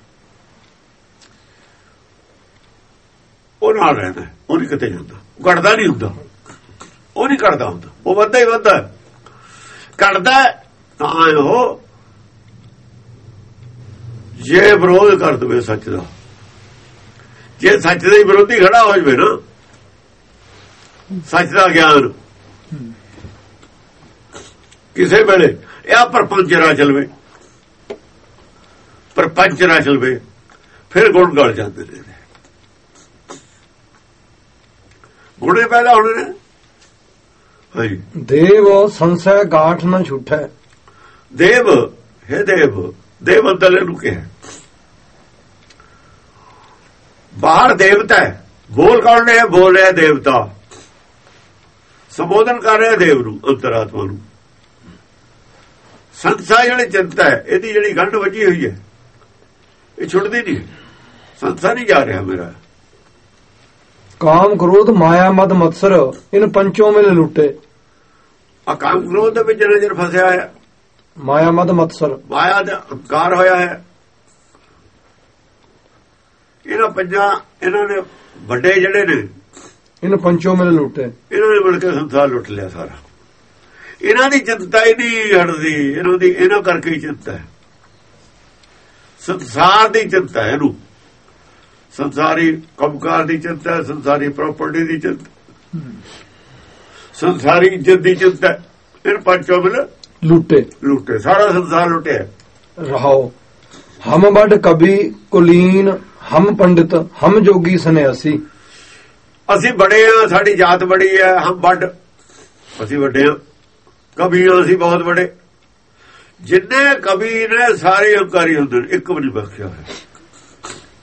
ਉਹ ਨਾਲ ਰਹਿੰਦਾ, ਉਹ ਨਹੀਂ ਕਿਤੇ ਜਾਂਦਾ, ਘਟਦਾ ਨਹੀਂ ਹੁੰਦਾ, ਉਹ ਨਹੀਂ ਘਟਦਾ ਹੁੰਦਾ, ਉਹ ਵੱਧਦਾ ਹੀ ਵੱਧਦਾ। ਘਟਦਾ ਤਾਂ ਉਹ ਜੇ ਵਿਰੋਧ ਕਰ ਦੇਵੇ ਸੱਚ ਦਾ, ਜੇ ਸੱਚ ਦੇ ਵਿਰੋਧੀ ਖੜਾ ਹੋ ਜਾਵੇ ਨਾ, ਸੱਚ ਦਾ ਗਿਆਨ ਕਿਸੇ ਵੇਲੇ ਇਹ ਪਰਪੰਚ ਰਾਜ ਚਲਵੇ, ਪਰਪੰਚ ਰਾਜ ਚਲਵੇ, ਫਿਰ ਗੁਣ ਗਲ ਜਾਂਦੇ ਨੇ, ਗੁਣੇ ਪੈਦਾ ਹੋਣੇ ਨੇ। ਹਾਂਜੀ, ਦੇਵ ਸੰਸੈ ਗਾਠ ਨਾ ਛੁੱਟੈ। ਦੇਵ ਹੈ ਦੇਵ, ਦੇਵ ਅੰਦਰਲੇ ਨੂੰ ਕਿਹਾ। ਬਾਹਰ ਦੇਵਤਾ ਹੈ, ਬੋਲ ਕੌਣ ਰਿਹਾ? ਬੋਲ ਰਿਹਾ ਦੇਵਤਾ, ਸੰਬੋਧਨ ਕਰ ਰਿਹਾ ਦੇਵ ਨੂੰ, ਅੰਤਰਾਤਮਾ ਨੂੰ। ਸੰਸਾਰ ਜਿਹੜੀ ਚਿੰਤਾ ਹੈ, ਇਹਦੀ ਜਿਹੜੀ ਗੰਢ ਵੱਜੀ ਹੋਈ ਹੈ, ਇਹ ਛੁੱਟਦੀ ਨਹੀਂ। ਸੰਸਾਰ ਨਹੀਂ ਜਾ ਰਿਹਾ ਮੇਰਾ। ਕਾਮ ਕ੍ਰੋਧ ਮਾਇਆ ਮਦ ਮਤਸਰ ਇਨ ਪੰਚੋਂ ਮਿਲ ਲੁੱਟੇ। ਆ ਕਾਮ ਕ੍ਰੋਧ ਦੇ ਵਿੱਚ ਨਜ਼ਰ ਫਸਿਆ ਹੈ, ਮਾਇਆ ਮਦ ਮਤਸਰ, ਮਾਇਆ ਦਾ ਅਹੰਕਾਰ ਹੋਇਆ ਹੈ। ਇਹਨਾਂ ਪੰਜਾਂ, ਇਹਨਾਂ ਨੇ ਵੱਡੇ ਜਿਹੜੇ ਨੇ, ਇਨ ਪੰਚੋਂ ਮਿਲ ਲੁੱਟੇ, ਇਹਨਾਂ ਨੇ ਮਿਲ ਕੇ ਸੰਸਾਰ ਲੁੱਟ ਲਿਆ ਸਾਰਾ। ਇਹਨਾਂ ਦੀ ਚਿੰਤਾ ਹੀ ਨਹੀਂ ਹਟਦੀ, ਇਹਨਾਂ ਦੀ ਇਹਨਾਂ ਕਰਕੇ ਹੀ ਚਿੰਤਾ ਹੈ, ਸੰਸਾਰ ਦੀ ਚਿੰਤਾ ਹੈ ਇਹਨੂੰ। ਸੰਸਾਰੀ ਕੰਮਕਾਰ ਦੀ ਚਿੰਤਾ ਹੈ, ਸੰਸਾਰੀ ਪ੍ਰਾਪਰਟੀ ਦੀ ਚਿੰਤਾ, ਸੰਸਾਰੀ ਇੱਜ਼ਤ ਦੀ ਚਿੰਤਾ। ਇਹ ਪੰਚੋਂ ਮਿਲ ਲੁੱਟੇ ਲੁੱਟੇ, ਸਾਰਾ ਸੰਸਾਰ ਲੁੱਟਿਆ। ਰਹਾਓ ਹਮ ਵੱਡ ਕਵੀ ਕੁਲੀਨ, ਹਮ ਪੰਡਿਤ ਹਮ ਜੋਗੀ ਸੰਨਿਆਸੀ। ਅਸੀਂ ਬੜੇ ਆ, ਸਾਡੀ ਜਾਤ ਬੜੀ ਹੈ। ਹਮ ਵੱਡ, ਅਸੀਂ ਵੱਡੇ ਆ, ਕਵੀ ਆ, ਅਸੀਂ ਬਹੁਤ ਵੱਡੇ। ਜਿੰਨੇ ਕਵੀ ਨੇ ਸਾਰੇ ਹੰਕਾਰੀ ਹੁੰਦੇ ਨੇ, ਇੱਕ ਵੀ ਨਹੀਂ ਬਖਸ਼ਿਆ ਹੋਇਆ।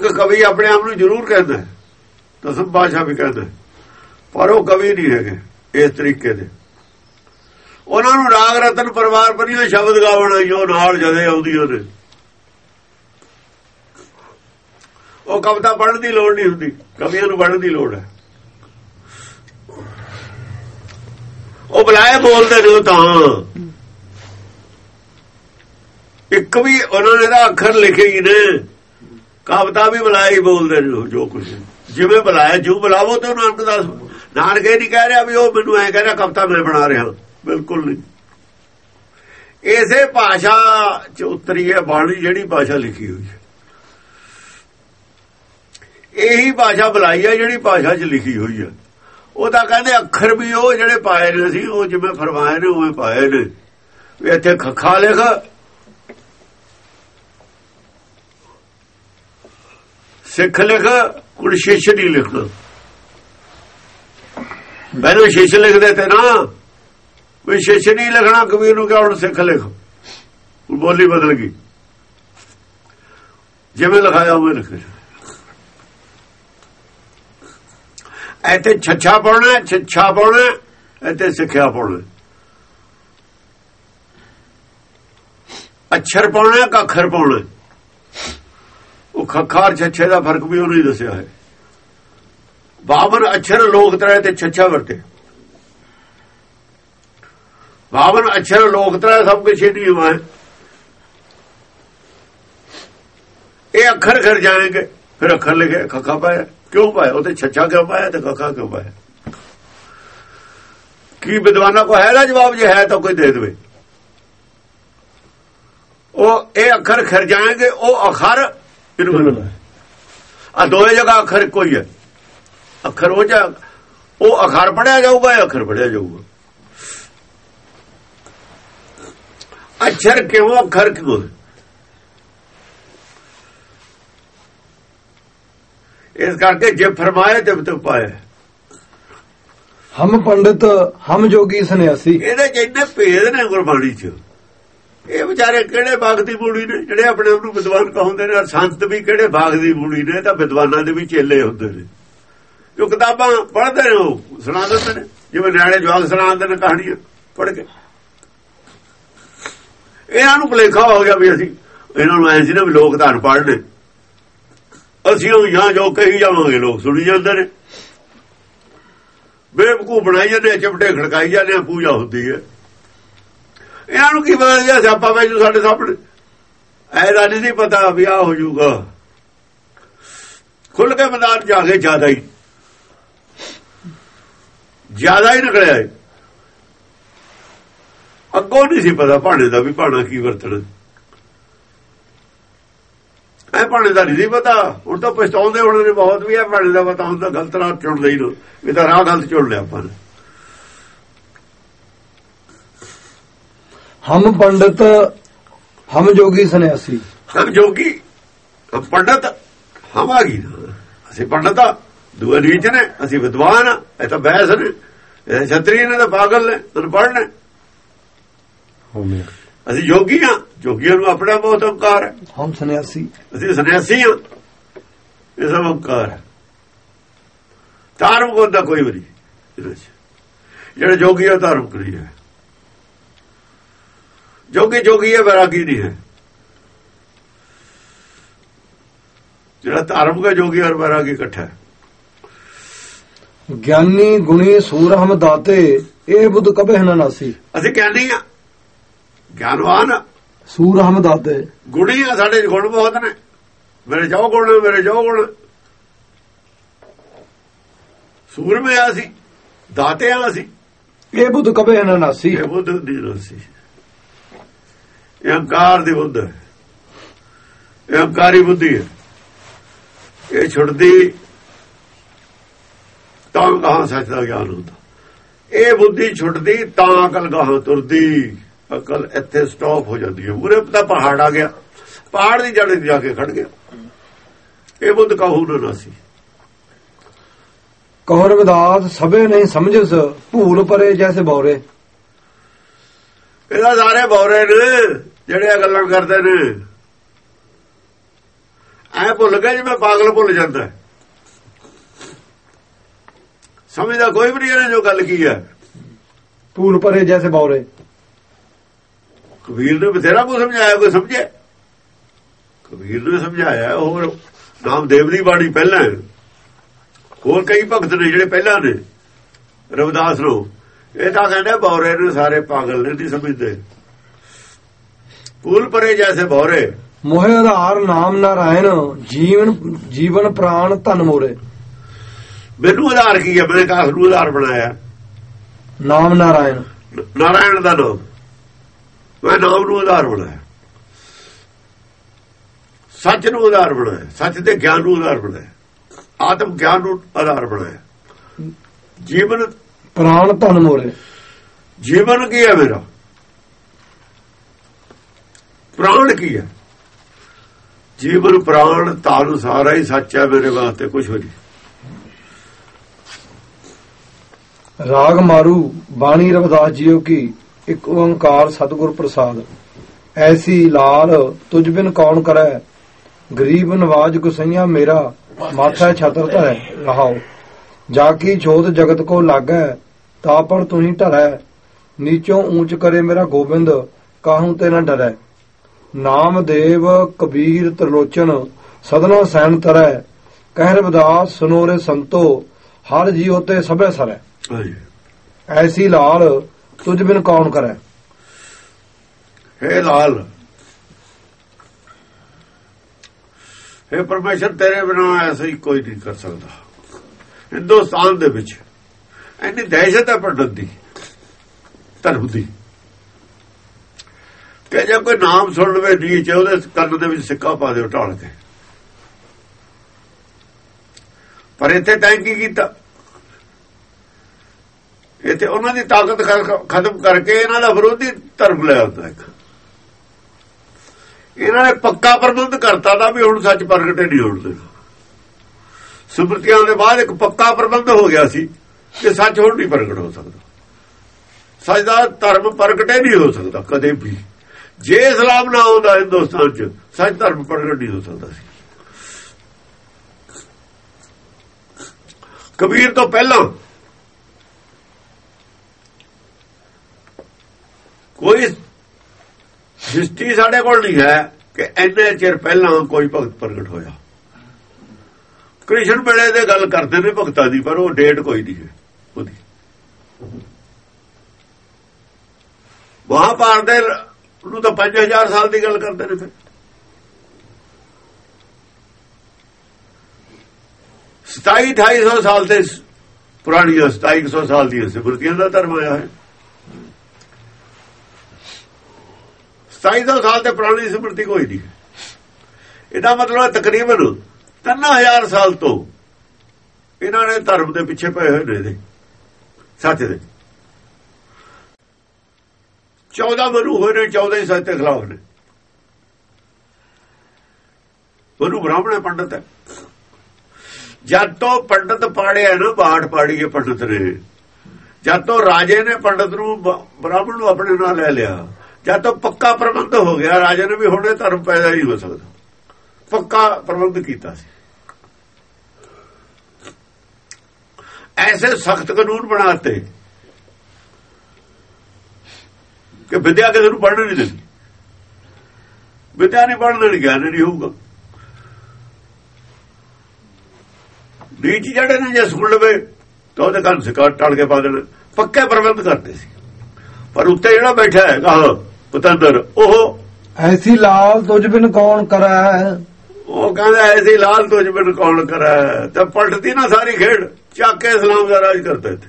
ਨਾਨਕ ਕਵੀ ਆਪਣੇ ਆਪ ਨੂੰ ਜ਼ਰੂਰ ਕਹਿੰਦਾ, ਦਸਮ ਪਾਤਸ਼ਾਹ ਵੀ ਕਹਿੰਦਾ, ਪਰ ਉਹ ਕਵੀ ਨਹੀਂ ਹੈਗੇ ਇਸ ਤਰੀਕੇ ਦੇ। ਉਹਨਾਂ ਨੂੰ ਰਾਗ ਰਤਨ ਪਰਿਵਾਰ ਬਣੀਆਂ ਸ਼ਬਦ ਗਾਵਣ ਜੋ ਨਾਲ ਜਦੇ ਆਉਂਦੀਆਂ ਨੇ। ਉਹ ਕਵਿਤਾ ਪੜ੍ਹਨ ਦੀ ਲੋੜ ਨਹੀਂ ਹੁੰਦੀ, ਕਵੀਆਂ ਨੂੰ ਪੜ੍ਹਨ ਦੀ ਲੋੜ ਹੈ। ਉਹ ਬੁਲਾਏ ਬੋਲਦੇ ਨੇ ਤਾਂ ਇੱਕ ਵੀ ਉਹਨਾਂ ਨੇ ਤਾਂ ਅੱਖਰ ਲਿਖੇ ਹੀ ਨੇ। ਕਵਿਤਾ ਵੀ ਬੁਲਾਏ ਬੋਲਦੇ ਨੇ ਜੋ ਕੁਝ ਜਿਵੇਂ ਬੁਲਾਇਆ ਜੋ ਬੁਲਾਵੋ ਤੇ ਨਾਨਕ ਦਾਸ ਨਾਨਕ ਇਹ ਨਹੀਂ ਕਹਿ ਰਿਹਾ ਵੀ ਉਹ ਮੈਨੂੰ ਐ ਕਹਿ ਰਿਹਾ ਕਵਿਤਾ ਮੈਂ ਬਣਾ ਰਿਹਾ, ਬਿਲਕੁਲ ਨਹੀਂ। ਇਸੇ ਭਾਸ਼ਾ ਚ ਉਤਰੀ ਹੈ ਬਾਣੀ, ਜਿਹੜੀ ਭਾਸ਼ਾ ਲਿਖੀ ਹੋਈ ਹੈ ਇਹੀ ਭਾਸ਼ਾ ਬੁਲਾਈ ਹੈ ਜਿਹੜੀ ਭਾਸ਼ਾ ਚ ਲਿਖੀ ਹੋਈ ਹੈ। ਉਹ ਤਾਂ ਕਹਿੰਦੇ ਅੱਖਰ ਵੀ ਉਹ ਜਿਹੜੇ ਪਾਏ ਨੇ ਸੀ ਉਹ ਜਿਵੇਂ ਫਰਮਾਏ ਨੇ ਉਵੇਂ ਪਾਏ ਨੇ। ਇੱਥੇ ਖੱਖਾ ਲਿਖ, ਸਿੱਖ ਲਿਖ, ਹੁਣ ਸ਼ਿਸ਼ ਨਹੀਂ ਲਿਖਣਾ। ਪਹਿਲਾਂ ਸ਼ਿਸ਼ ਲਿਖਦੇ ਤੇ ਨਾ, ਵੀ ਸ਼ਿਸ਼ ਨਹੀਂ ਲਿਖਣਾ ਕਬੀਰ ਨੂੰ ਕਿਹਾ ਹੁਣ ਸਿੱਖ ਲਿਖ। ਬੋਲੀ ਬਦਲ ਗਈ, ਜਿਵੇਂ ਲਿਖਾਇਆ ਉਵੇਂ ਲਿਖੇ। ਇੱਥੇ ਛੱਛਾ ਪਾਉਣਾ, ਛੱਛਾ ਪਾਉਣਾ, ਇੱਥੇ ਸਿੱਖਿਆ ਪਾਉਣਾ। ਅੱਛਰ ਪਾਉਣਾ ਕਿ ਅੱਖਰ ਪਾਉਣਾ। ਉਹ ਖੱਖਾਰ ਛੱਛੇ ਦਾ ਫਰਕ ਵੀ ਉਹਨੇ ਦੱਸਿਆ ਹੈ। ਬਾਵਨ ਅੱਛਰ ਲੋਕ ਤਰੇ ਤੇ ਛੱਛਾ ਵਰਤੇ। ਬਾਵਨ ਅੱਛਰ ਲੋਕ ਤਰੇ ਸਭ ਕੁਛ ਨਹੀਂ ਹੁਆ ਹੈ। ਇਹ ਅੱਖਰ ਘਰ ਜਾਏंगे, ਫਿਰ ਅੱਖਰ ਲਿਖੇ ਖੱਖਾ ਪਾਇਆ। ਕਿਉਂ ਪਾਇਆ? ਉਹ ਤੇ ਛੱਛਾ ਕਿਉਂ ਪਾਇਆ ਤੇ ਖੱਖਾ ਕਿਉਂ ਪਾਇਆ? ਕੀ ਵਿਦਵਾਨਾਂ ਕੋ ਹੈ ਨਾ ਜਵਾਬ? ਜੇ ਹੈ ਤਾਂ ਕੋਈ ਦੇ ਦੇਵੇ। ਉਹ ਇਹ ਅੱਖਰ ਖਰ ਜਾਏंगे, ਉਹ ਅਖਰ ਆ ਦੋਏ ਜਗ੍ਹਾ ਅੱਖਰ ਕੋਈ ਹੈ। ਅੱਖਰ ਉਹ ਜਾ ਉਹ ਅਖਰ ਪੜਿਆ ਜਾਊਗਾ, ਇਹ ਅੱਖਰ ਪੜਿਆ ਜਾਊਗਾ। ਅੱਛਰ ਕਿਉਂ, ਅੱਖਰ ਕਿਉਂ? ਇਸ ਕਰਕੇ ਜੇ ਫਰਮਾਏ ਤੇ ਤੇ ਪਾਇਆ। ਹਮ ਪੰਡਿਤ ਹਮ ਜੋਗੀ ਸੰਨਿਆਸੀ, ਇਹਦੇ ਚ ਇੰਨੇ ਭੇਦ ਨੇ ਗੁਰਬਾਣੀ ਚ। ਇਹ ਵਿਚਾਰੇ ਕਿਹੜੇ ਬਾਗ ਦੀ ਬੂੜੀ ਨੇ ਜਿਹੜੇ ਆਪਣੇ ਆਪ ਨੂੰ ਵਿਦਵਾਨ ਕਹਾਉਂਦੇ ਨੇ। ਸੰਤ ਵੀ ਕਿਹੜੇ ਬਾਗ ਦੀ ਬੂੜੀ ਨੇ, ਤਾਂ ਵਿਦਵਾਨਾਂ ਦੇ ਵੀ ਚੇਲੇ ਹੁੰਦੇ ਨੇ ਜੋ ਕਿਤਾਬਾਂ ਪੜ੍ਹਦੇ ਨੇ, ਉਹ ਸੁਣਾ ਦਿੰਦੇ ਨੇ ਜਿਵੇਂ ਨਿਆਣੇ ਜਵਾਕ ਸੁਣਾਉਂਦੇ ਨੇ ਕਹਾਣੀਆਂ ਪੜ੍ਹ ਕੇ। ਇਹਨਾਂ ਨੂੰ ਭੁਲੇਖਾ ਹੋ ਗਿਆ ਵੀ ਅਸੀਂ ਇਹਨਾਂ ਨੂੰ ਐਂ ਸੀ ਨਾ ਵੀ ਲੋਕ ਧਾਰ ਪੜ੍ਹਨੇ, ਅਸੀਂ ਉਹ ਜਾਂ ਜੋ ਕਹੀ ਜਾਵਾਂਗੇ ਲੋਕ ਸੁਣੀ ਜਾਂਦੇ ਨੇ। ਬੇਵਕੂਫ ਬਣਾਈ ਜਾਂਦੇ, ਚਿਮਟੇ ਖੜਕਾਈ ਜਾਂਦੇ, ਪੂਜਾ ਹੁੰਦੀ ਹੈ। ਇਹਨਾਂ ਨੂੰ ਕੀ ਪਤਾ ਜੀ ਸਿਆਪਾ ਵੈਜੂ ਸਾਡੇ ਸਾਹਮਣੇ। ਐਦਾ ਨਹੀਂ ਪਤਾ ਵੀ ਆਹ ਹੋ ਜਾਊਗਾ। ਖੁੱਲ ਕੇ ਮੈਦਾਨ ਜਾ ਕੇ ਜ਼ਿਆਦਾ ਹੀ ਜ਼ਿਆਦਾ ਹੀ ਨਿਕਲਿਆ। ਅੱਗੋਂ ਨਹੀਂ ਸੀ ਪਤਾ ਭਾਣੇ ਦਾ ਵੀ ਭਾਣਾ ਕੀ ਵਰਤਣਾ। ਐ ਭਾਣੇ ਦਾ ਨਹੀਂ ਸੀ ਪਤਾ। ਹੁਣ ਤਾਂ ਪਛਤਾਉਂਦੇ ਹੋਣੇ ਨੇ ਬਹੁਤ ਵੀ। ਇਹ ਭਾਣੇ ਦਾ ਪਤਾ ਹੁੰਦਾ ਗਲਤ ਰਾਹ ਚੁਣਦੇ ਹੀ ਨੂੰ ਵੀ ਤਾਂ ਰਾਹ ਗਲਤ ਚੁਣ ਲਿਆ ਆਪਾਂ ਨੇ। ਹਮ ਪੰਡਿਤ ਹਮ ਜੋਗੀ ਸੰਨਿਆਸੀ, ਹਮ ਜੋਗੀ ਹਮ ਪੰਡਿਤ ਹਮ ਆ ਗਈ। ਅਸੀਂ ਪੰਡਿਤ ਆ, ਦੂਏ ਰੀਚ ਨੇ, ਅਸੀਂ ਵਿਦਵਾਨ ਆ। ਇਹ ਤਾਂ ਬਹਿਸ ਨੇ, ਇਹ ਛਤਰੀ ਨੇ ਤਾਂ ਪਾਗਲ ਨੇ, ਅਨਪੜ੍ਹ ਨੇ। ਅਸੀਂ ਜੋਗੀ ਆ, ਜੋਗੀਆਂ ਨੂੰ ਆਪਣਾ ਬਹੁਤ ਹੰਕਾਰ ਹੈ। ਹਮ ਸੰਨਿਆਸੀ, ਅਸੀਂ ਸੰਨਿਆਸੀ ਆ, ਇਹ ਸਭ ਹੰਕਾਰ ਹੈ। ਧਾਰਮਿਕ ਹੁੰਦਾ ਕੋਈ ਵੀ ਨਹੀਂ। ਜਿਹੜੇ ਜੋਗੀ ਆ ਧਾਰਮਿਕ ਨਹੀਂ ਹੈ। ਜੋਗੀ ਜੋਗੀ ਹੈ, ਵੈਰਾਗੀ ਨਹੀਂ ਹੈ। ਜਿਹੜਾ ਧਾਰਮਿਕ ਹੈ ਜੋਗੀ ਔਰ ਵੈਰਾਗੀ ਇਕੱਠਾ ਹੈ। ਗਿਆਨੀ ਗੁਣੀ ਸੂਰ ਹਮ ਦਾਤੇ ਇਹ ਬੁੱਧ ਕਬੇ ਨਾ ਨਾਸੀ। ਅਸੀਂ ਗਿਆਨੀ ਆ, ਗਿਆਨਵਾਨ ਸੂਰ ਹਮ ਦਾਤੇ। ਗੁਣੀ ਆ, ਸਾਡੇ ਗੁਣ ਬਹੁਤ ਨੇ। ਮੇਰੇ ਜੋ ਗੁਣ, ਮੇਰੇ ਜੋ ਗੁਣ। ਸੂਰਮੇ ਆ ਅਸੀਂ, ਦਾਤੇ ਆ ਅਸੀਂ। ਇਹ ਬੁੱਧ ਕਬੇ ਨਾ ਨਾਸੀ। ਇਹ ਬੁੱਧ ਦੀ ਨਾਸੀ, ਇਹ ਹੰਕਾਰ ਦੀ ਬੁੱਧ ਹੈ। ਇਹ ਹੰਕਾਰੀ ਬੁੱਧੀ ਹੈ। ਇਹ ਛੁੱਟਦੀ ਤਾਂ ਗਾਹਾਂ ਸੱਚ ਦਾ ਗਿਆਨ ਹੁੰਦਾ। ਇਹ ਬੁੱਧੀ ਛੁੱਟਦੀ ਤਾਂ ਅਕਲ ਗਾਹਾਂ ਤੁਰਦੀ। ਅਕਲ ਇੱਥੇ ਸਟਾਪ ਹੋ ਜਾਂਦੀ ਹੈ। ਪੂਰੇ ਤਾਂ ਪਹਾੜ ਆ ਗਿਆ, ਪਹਾੜ ਦੀ ਜੜ ਜਾ ਕੇ ਖੜ ਗਿਆ। ਇਹ ਬੁੱਧ ਕਾਹੂ ਨਾ ਨਾਸੀ। ਕਹੋ ਰਵਿਦਾਸ ਸਭੇ ਨਹੀਂ ਸਮਝਸ ਭੂਲ ਪਰੇ ਜੈਸੇ ਬੌਰੇ। ਇਹਦਾ ਸਾਰੇ ਬੌਰੇ ਨੇ ਜਿਹੜੇ ਗੱਲਾਂ ਕਰਦੇ ਨੇ। ਐ ਭੁੱਲ ਗਿਆ ਜਿਵੇਂ ਪਾਗਲ ਭੁੱਲ ਜਾਂਦਾ। ਸਮਝਦਾ ਕੋਈ ਵੀ ਨਹੀਂ ਇਹਨੇ ਜੋ ਗੱਲ ਕੀ ਹੈ। ਭੂਲ ਭਰੇ ਜੈਸੇ ਬੌਰੇ। ਕਬੀਰ ਨੇ ਬਥੇਰਾ ਕੋ ਸਮਝਾਇਆ, ਕੋਈ ਸਮਝਿਆ? ਕਬੀਰ ਨੇ ਸਮਝਾਇਆ। ਹੋਰ ਨਾਮਦੇਵ ਦੀ ਬਾਣੀ ਪਹਿਲਾਂ, ਹੋਰ ਕਈ ਭਗਤ ਨੇ ਜਿਹੜੇ ਪਹਿਲਾਂ ਨੇ, ਰਵਿਦਾਸ ਨੂੰ। ਇਹ ਤਾਂ ਕਹਿੰਦੇ ਬੌਰੇ ਨੇ ਸਾਰੇ ਪਾਗਲ ਨੇ, ਨਹੀਂ ਸਮਝਦੇ। ਭੂਲ ਭਰੇ ਜੈਸੇ ਬੌਰੇ। ਮੋਹਿ ਆਧਾਰ ਨਾਮ ਨਾਰਾਇਣ, ਜੀਵਨ ਜੀਵਨ ਪ੍ਰਾਣ ਧਨ ਮੋਰੇ। ਮੈਨੂੰ ਆਧਾਰ ਕੀ ਹੈ? ਮੈਨੇ ਕਾਸ ਨੂੰ ਆਧਾਰ ਬਣਾਇਆ? ਨਾਮ ਨਾਰਾਇਣ, ਨਾਰਾਇਣ ਦਾ ਨਾਮ। ਮੈਂ ਨਾਮ ਨੂੰ ਆਧਾਰ ਬਣਾਇਆ, ਸੱਚ ਨੂੰ ਆਧਾਰ ਬਣਾਇਆ, ਸੱਚ ਦੇ ਗਿਆਨ ਨੂੰ ਆਧਾਰ ਬਣਾਇਆ, ਆਤਮ ਗਿਆਨ ਨੂੰ ਆਧਾਰ ਬਣਾਇਆ। ਜੀਵਨ ਪ੍ਰਾਣ ਧਨ ਮੋਰੇ। ਜੀਵਨ ਕੀ ਹੈ ਮੇਰਾ? ਪ੍ਰਾਣ ਕੀ ਹੈ? ਜੀਵਨ ਪ੍ਰਾਣ ਧਨ ਸਾਰਾ ਹੀ ਸੱਚ ਹੈ ਮੇਰੇ ਵਾਸਤੇ, ਕੁਛ ਹੋ ਨਹੀਂ। ਰਾਗ ਮਾਰੂ ਬਾਣੀ ਰਵਿਦਾਸ ਜੀਓ ਕੀ, ਇੱਕ ਓੰਕਾਰ ਸਤਿਗੁਰ ਪ੍ਰਸਾਦ। ਐਸੀ ਲਾਲ ਤੁਝ ਬਿਨ ਕੌਣ ਕਰੈ, ਗਰੀਬ ਨਵਾਜ ਗੁਸਈਆ ਮੇਰਾ, ਮਾਥਾ ਛਤਰ ਧਰੈ ਰਹਾਓ। ਜਾ ਕੀ ਜੋਤ ਜਗਤ ਕੋ ਲਾਗੈ, ਤਾਪਣ ਤੁਹੀਂ ਢਰੈ, ਨੀਚੋਂ ਊਂਚ ਕਰੇ ਮੇਰਾ ਗੋਬਿੰਦ, ਕਾਹੂ ਤੇ ਨਾ ਡਰੈ। ਨਾਮ ਦੇਵ ਕਬੀਰ ਤਰਲੋਚਨ, ਸਦਨਾ ਸੈਨ ਤਰੈ, ਕਹਿ ਰਵਿਦਾਸ ਸੁਨੋ ਰੇ ਸੰਤੋ, ਹਰ ਜੀਉ ਤੇ ਸਭੈ ਸਰੈ। ਐਸੀ ਲਾਲ ਤੁਝ ਬਿਨ ਕੌਣ ਕਰੈ। ਹੇ ਲਾਲ, ਹੇ ਪਰਮੇਸ਼ਰ, ਤੇਰੇ ਬਿਨਾਂ ਐਸਾ ਹੀ ਕੋਈ ਨਹੀਂ ਕਰ ਸਕਦਾ। ਹਿੰਦੁਸਤਾਨ ਦੇ ਵਿੱਚ ਇੰਨੀ ਦਹਿਸ਼ਤ ਹੈ ਪੰਡਤ ਦੀ, ਧਰਮ ਦੀ, ਕਿ ਜੇ ਕੋਈ ਨਾਮ ਸੁਣ ਲਵੇ ਨੀਚ, ਉਹਦੇ ਕੰਨ ਦੇ ਵਿੱਚ ਸਿੱਕਾ ਪਾ ਦਿਓ ਢਾਲ ਕੇ। ਪਰ ਇੱਥੇ ਤੈਂ ਕੀ ਕੀਤਾ? ਇੱਥੇ ਉਹਨਾਂ ਦੀ ਤਾਕਤ ਖਤਮ ਕਰਕੇ ਇਹਨਾਂ ਦਾ ਵਿਰੋਧੀ ਧਰਮ ਲੈ ਆਉਂਦਾ ਇੱਕ। ਇਹਨਾਂ ਨੇ ਪੱਕਾ ਪ੍ਰਬੰਧ ਕਰਤਾ ਦਾ ਵੀ ਹੁਣ ਸੱਚ ਪ੍ਰਗਟੇ ਨਹੀਂ ਹੋਣ ਦੇਣਾ। ਸਿਮਰਤੀਆਂ ਦੇ ਬਾਅਦ ਇੱਕ ਪੱਕਾ ਪ੍ਰਬੰਧ ਹੋ ਗਿਆ ਸੀ ਕਿ ਸੱਚ ਹੁਣ ਨਹੀਂ ਪ੍ਰਗਟ ਹੋ ਸਕਦਾ। ਸੱਚ ਦਾ ਧਰਮ ਪ੍ਰਗਟੇ ਨਹੀਂ ਹੋ ਸਕਦਾ ਕਦੇ ਵੀ। ਜੇ ਇਸਲਾਮ ਨਾ ਆਉਂਦਾ ਹਿੰਦੁਸਤਾਨ 'ਚ, ਸੱਚ ਧਰਮ ਪ੍ਰਗਟ ਨਹੀਂ ਹੋ ਸਕਦਾ ਸੀ। ਕਬੀਰ ਤੋਂ ਪਹਿਲਾਂ ਕੋਈ ਹਿਸਟਰੀ ਸਾਡੇ ਕੋਲ ਨਹੀਂ ਹੈ ਕਿ ਇੰਨੇ ਚਿਰ ਪਹਿਲਾਂ ਕੋਈ ਭਗਤ ਪ੍ਰਗਟ ਹੋਇਆ। ਕ੍ਰਿਸ਼ਨ ਵੇਲੇ ਦੇ ਗੱਲ ਕਰਦੇ ਨੇ ਭਗਤਾਂ ਦੀ, ਪਰ ਉਹ ਡੇਟ ਕੋਈ ਨਹੀਂ ਹੈ ਉਹਦੀ। ਮਹਾਭਾਰਤ ਦੇ ਨੂੰ ਤਾਂ ਪੰਜ ਹਜ਼ਾਰ ਸਾਲ ਦੀ ਗੱਲ ਕਰਦੇ ਨੇ। ਫਿਰ ਸਤਾਈ ਅਠਾਈ ਸੌ ਸਾਲ ਤੇ ਪੁਰਾਣੀਆਂ ਸਤਾਈ ਸੌ ਸਾਲ ਦੀਆਂ ਸਿਮਰਤੀਆਂ ਦਾ ਧਰਮ ਆਇਆ ਹੈ। ਸਤਾਈ ਸੌ ਸਾਲ ਤੇ ਪੁਰਾਣੀ ਸਿਮਰਤੀ ਕੋਈ ਨਹੀਂ। ਇਹਦਾ ਮਤਲਬ ਤਕਰੀਬਨ ਤਿੰਨ ਹਜ਼ਾਰ ਸਾਲ ਤੋਂ ਇਹਨਾਂ ਨੇ ਧਰਮ ਦੇ ਪਿੱਛੇ ਪਏ ਹੋਏ ਨੇ, ਇਹਦੇ ਸੱਚ ਦੇ। ਚੌਦਾਂ ਮਨੂ ਹੋਏ ਨੇ, ਚੌਦਾਂ ਹੀ ਸੱਚ ਦੇ ਖਿਲਾਫ ਨੇ। ਮਨੂ ਬ੍ਰਾਹਮਣ ਪੰਡਤ ਹੈ। ਜਦ ਤੋਂ ਪੰਡਤ ਪਾੜਿਆ ਨਾ, ਬਾੜ ਪਾੜੀ ਹੈ ਪੰਡਤ ਨੇ। ਜਦ ਤੋਂ ਰਾਜੇ ਨੇ ਪੰਡਤ ਨੂੰ, ਬ੍ਰਾਹਮਣ ਨੂੰ ਆਪਣੇ ਨਾਲ ਲੈ ਲਿਆ, ਜਦ ਤੋਂ ਪੱਕਾ ਪ੍ਰਬੰਧ ਹੋ ਗਿਆ, ਰਾਜੇ ਨੇ ਵੀ ਹੁਣ ਇਹ ਧਰਮ ਪੈਦਾ ਨਹੀਂ ਹੋ ਸਕਦਾ। ਪੱਕਾ ਪ੍ਰਬੰਧ ਕੀਤਾ ਸੀ। ਐਸੇ ਸਖਤ ਕਾਨੂੰਨ ਬਣਾਤੇ ਕਿ ਵਿਦਿਆ ਕਿਸੇ ਨੂੰ ਪੜ੍ਹਨ ਨਹੀਂ ਦਿੰਦੀ। ਵਿਦਿਆ ਨਹੀਂ ਪੜ੍ਹਨ ਦੇਣੀ, ਗਿਆਨ ਨਹੀਂ ਹੋਊਗਾ। ਨੀਚ ਜਿਹੜੇ ਨੇ ਜੇ ਸੁਣ ਲਵੇ ਤਾਂ ਉਹਦੇ ਕੰਨ ਸਿੱਕਾ ਟਾਲ ਕੇ ਪਾ ਦੇਣਾ। ਪੱਕੇ ਪ੍ਰਬੰਧ ਕਰਦੇ ਸੀ। ਪਰ ਉੱਤੇ ਜਿਹੜਾ ਬੈਠਾ ਹੈ ਕਹਾਂ ਪਤੰਦਰ, ਉਹ ਐਸੀ ਲਾਲ ਤੁਝ ਬਿਨ ਕੌਣ ਕਰੈ। ਉਹ ਕਹਿੰਦਾ ਐਸੀ ਲਾਲ ਤੁਝ ਬਿਨ ਕੌਣ ਕਰੈ। ਤੇ ਪਲਟਦੀ ਨਾ ਸਾਰੀ ਖੇਡ, ਚੱਕ ਕੇ ਇਸਲਾਮ ਦਾ ਰਾਜ ਕਰਦਾ ਇੱਥੇ।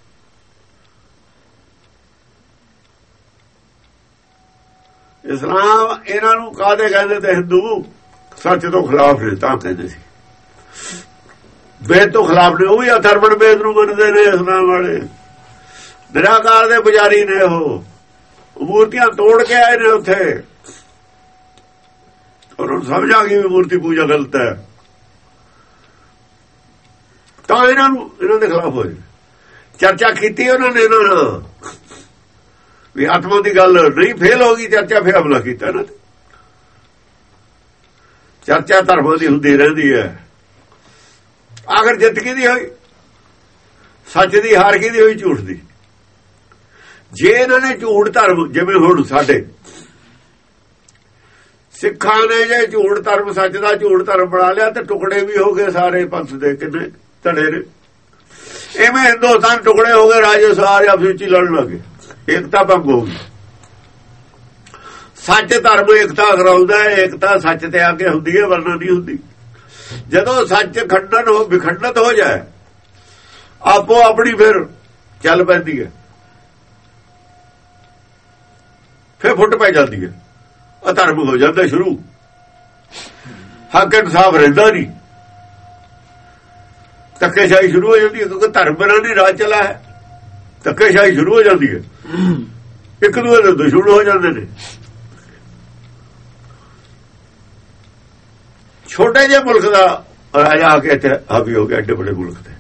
ਇਸਲਾਮ ਇਹਨਾਂ ਨੂੰ ਕਾਹਦੇ ਕਹਿੰਦੇ ਤੇ ਹਿੰਦੂ ਸੱਚ ਤੋਂ ਖਿਲਾਫ ਨੇ ਤਾਂ ਕਹਿੰਦੇ ਸੀ। ਵੇਦ ਤੋਂ ਖਿਲਾਫ ਨੇ, ਉਹ ਵੀ ਅਥਰਵਣ ਵੇਦ ਨੂੰ ਮੰਨਦੇ ਨੇ ਇਸਲਾਮ ਵਾਲੇ। ਨਿਰਾਕਾਰ ਦੇ ਪੁਜਾਰੀ ਨੇ। ਉਹ ਮੂਰਤੀਆਂ ਤੋੜ ਕੇ ਆਏ ਨੇ ਉੱਥੇ, ਔਰ ਉਹਨੂੰ ਸਮਝ ਆ ਗਈ ਵੀ ਮੂਰਤੀ ਪੂਜਾ ਗਲਤ ਹੈ, ਤਾਂ ਇਹਨਾਂ ਨੂੰ ਇਹਨਾਂ ਦੇ ਖਿਲਾਫ ਹੋਏ। ਚਰਚਾ ਕੀਤੀ ਉਹਨਾਂ ਨੇ ਇਹਨਾਂ ਨਾਲ ਵੀ ਆਤਮਾ ਦੀ ਗੱਲ ਨਹੀਂ, ਫੇਲ ਹੋ ਗਈ ਚਰਚਾ, ਫਿਰ ਹਮਲਾ ਕੀਤਾ ਇਹਨਾਂ ਤੇ। ਚਰਚਾ ਧਰਮਾਂ ਦੀ ਹੁੰਦੀ ਰਹਿੰਦੀ ਹੈ। ਆਖਰ ਜਿੱਤ ਕਿਹਦੀ ਹੋਈ? ਸੱਚ ਦੀ ਹਾਰ ਕਿਹਦੀ ਹੋਈ? ਝੂਠ ਦੀ। ਜੇ ਇਹਨਾਂ ਨੇ ਝੂਠ ਧਰਮ, ਜਿਵੇਂ ਹੁਣ ਸਾਡੇ ਸਿੱਖਾਂ ਨੇ ਜੇ ਝੂਠ ਧਰਮ ਸੱਚ ਦਾ ਝੂਠ ਧਰਮ ਬਣਾ ਲਿਆ ਤੇ ਟੁਕੜੇ ਵੀ ਹੋ ਗਏ ਸਾਰੇ ਪੰਥ ਦੇ, ਕਿੰਨੇ ਧੜੇ ਨੇ। ਐਵੇਂ ਹਿੰਦੁਸਤਾਨ ਟੁਕੜੇ ਹੋ ਗਏ, ਰਾਜੇ ਸਾਰੇ ਆਪਸ ਵਿੱਚ ਲੜਨ ਲੱਗੇ, ਏਕਤਾ ਭੰਗ ਹੋ ਗਈ। ਸੱਚ ਧਰਮ ਏਕਤਾ ਕਰਾਉਂਦਾ ਹੈ, ਏਕਤਾ ਸੱਚ ਤੇ ਆ ਕੇ ਹੁੰਦੀ ਹੈ, ਵਰਨਾ ਨਹੀਂ ਹੁੰਦੀ। ਜਦੋਂ ਸੱਚ ਖੰਡਨ ਹੋ ਵਿਖੰਡਤ ਹੋ ਜਾਏ ਆਪੋ ਆਪਣੀ ਫਿਰ ਚੱਲ ਪੈਂਦੀ ਹੈ, ਫਿਰ ਫੁੱਟ ਪੈ ਜਾਂਦੀ ਹੈ, ਅਧਰਮ ਹੋ ਜਾਂਦਾ ਸ਼ੁਰੂ। ਹੱਕ ਇਨਸਾਫ ਰਹਿੰਦਾ ਨਹੀਂ, ਧੱਕੇਸ਼ਾਹੀ ਸ਼ੁਰੂ ਹੋ ਜਾਂਦੀ ਹੈ, ਕਿਉਂਕਿ ਧਰਮ ਬਿਨਾਂ ਨਹੀਂ ਰਾਜ ਚਲਾ ਹੈ। ਧੱਕੇਸ਼ਾਹੀ ਸ਼ੁਰੂ ਹੋ ਜਾਂਦੀ ਹੈ, ਇੱਕ ਦੂਜੇ ਦੇ ਦੁਸ਼ਮਣ ਹੋ ਜਾਂਦੇ ਨੇ। ਛੋਟੇ ਜਿਹੇ ਮੁਲਕ ਦਾ ਰਾਜਾ ਆ ਕੇ ਇੱਥੇ ਹਾਵੀ ਹੋ ਗਿਆ ਐਡੇ ਵੱਡੇ ਮੁਲਕ ਤੇ,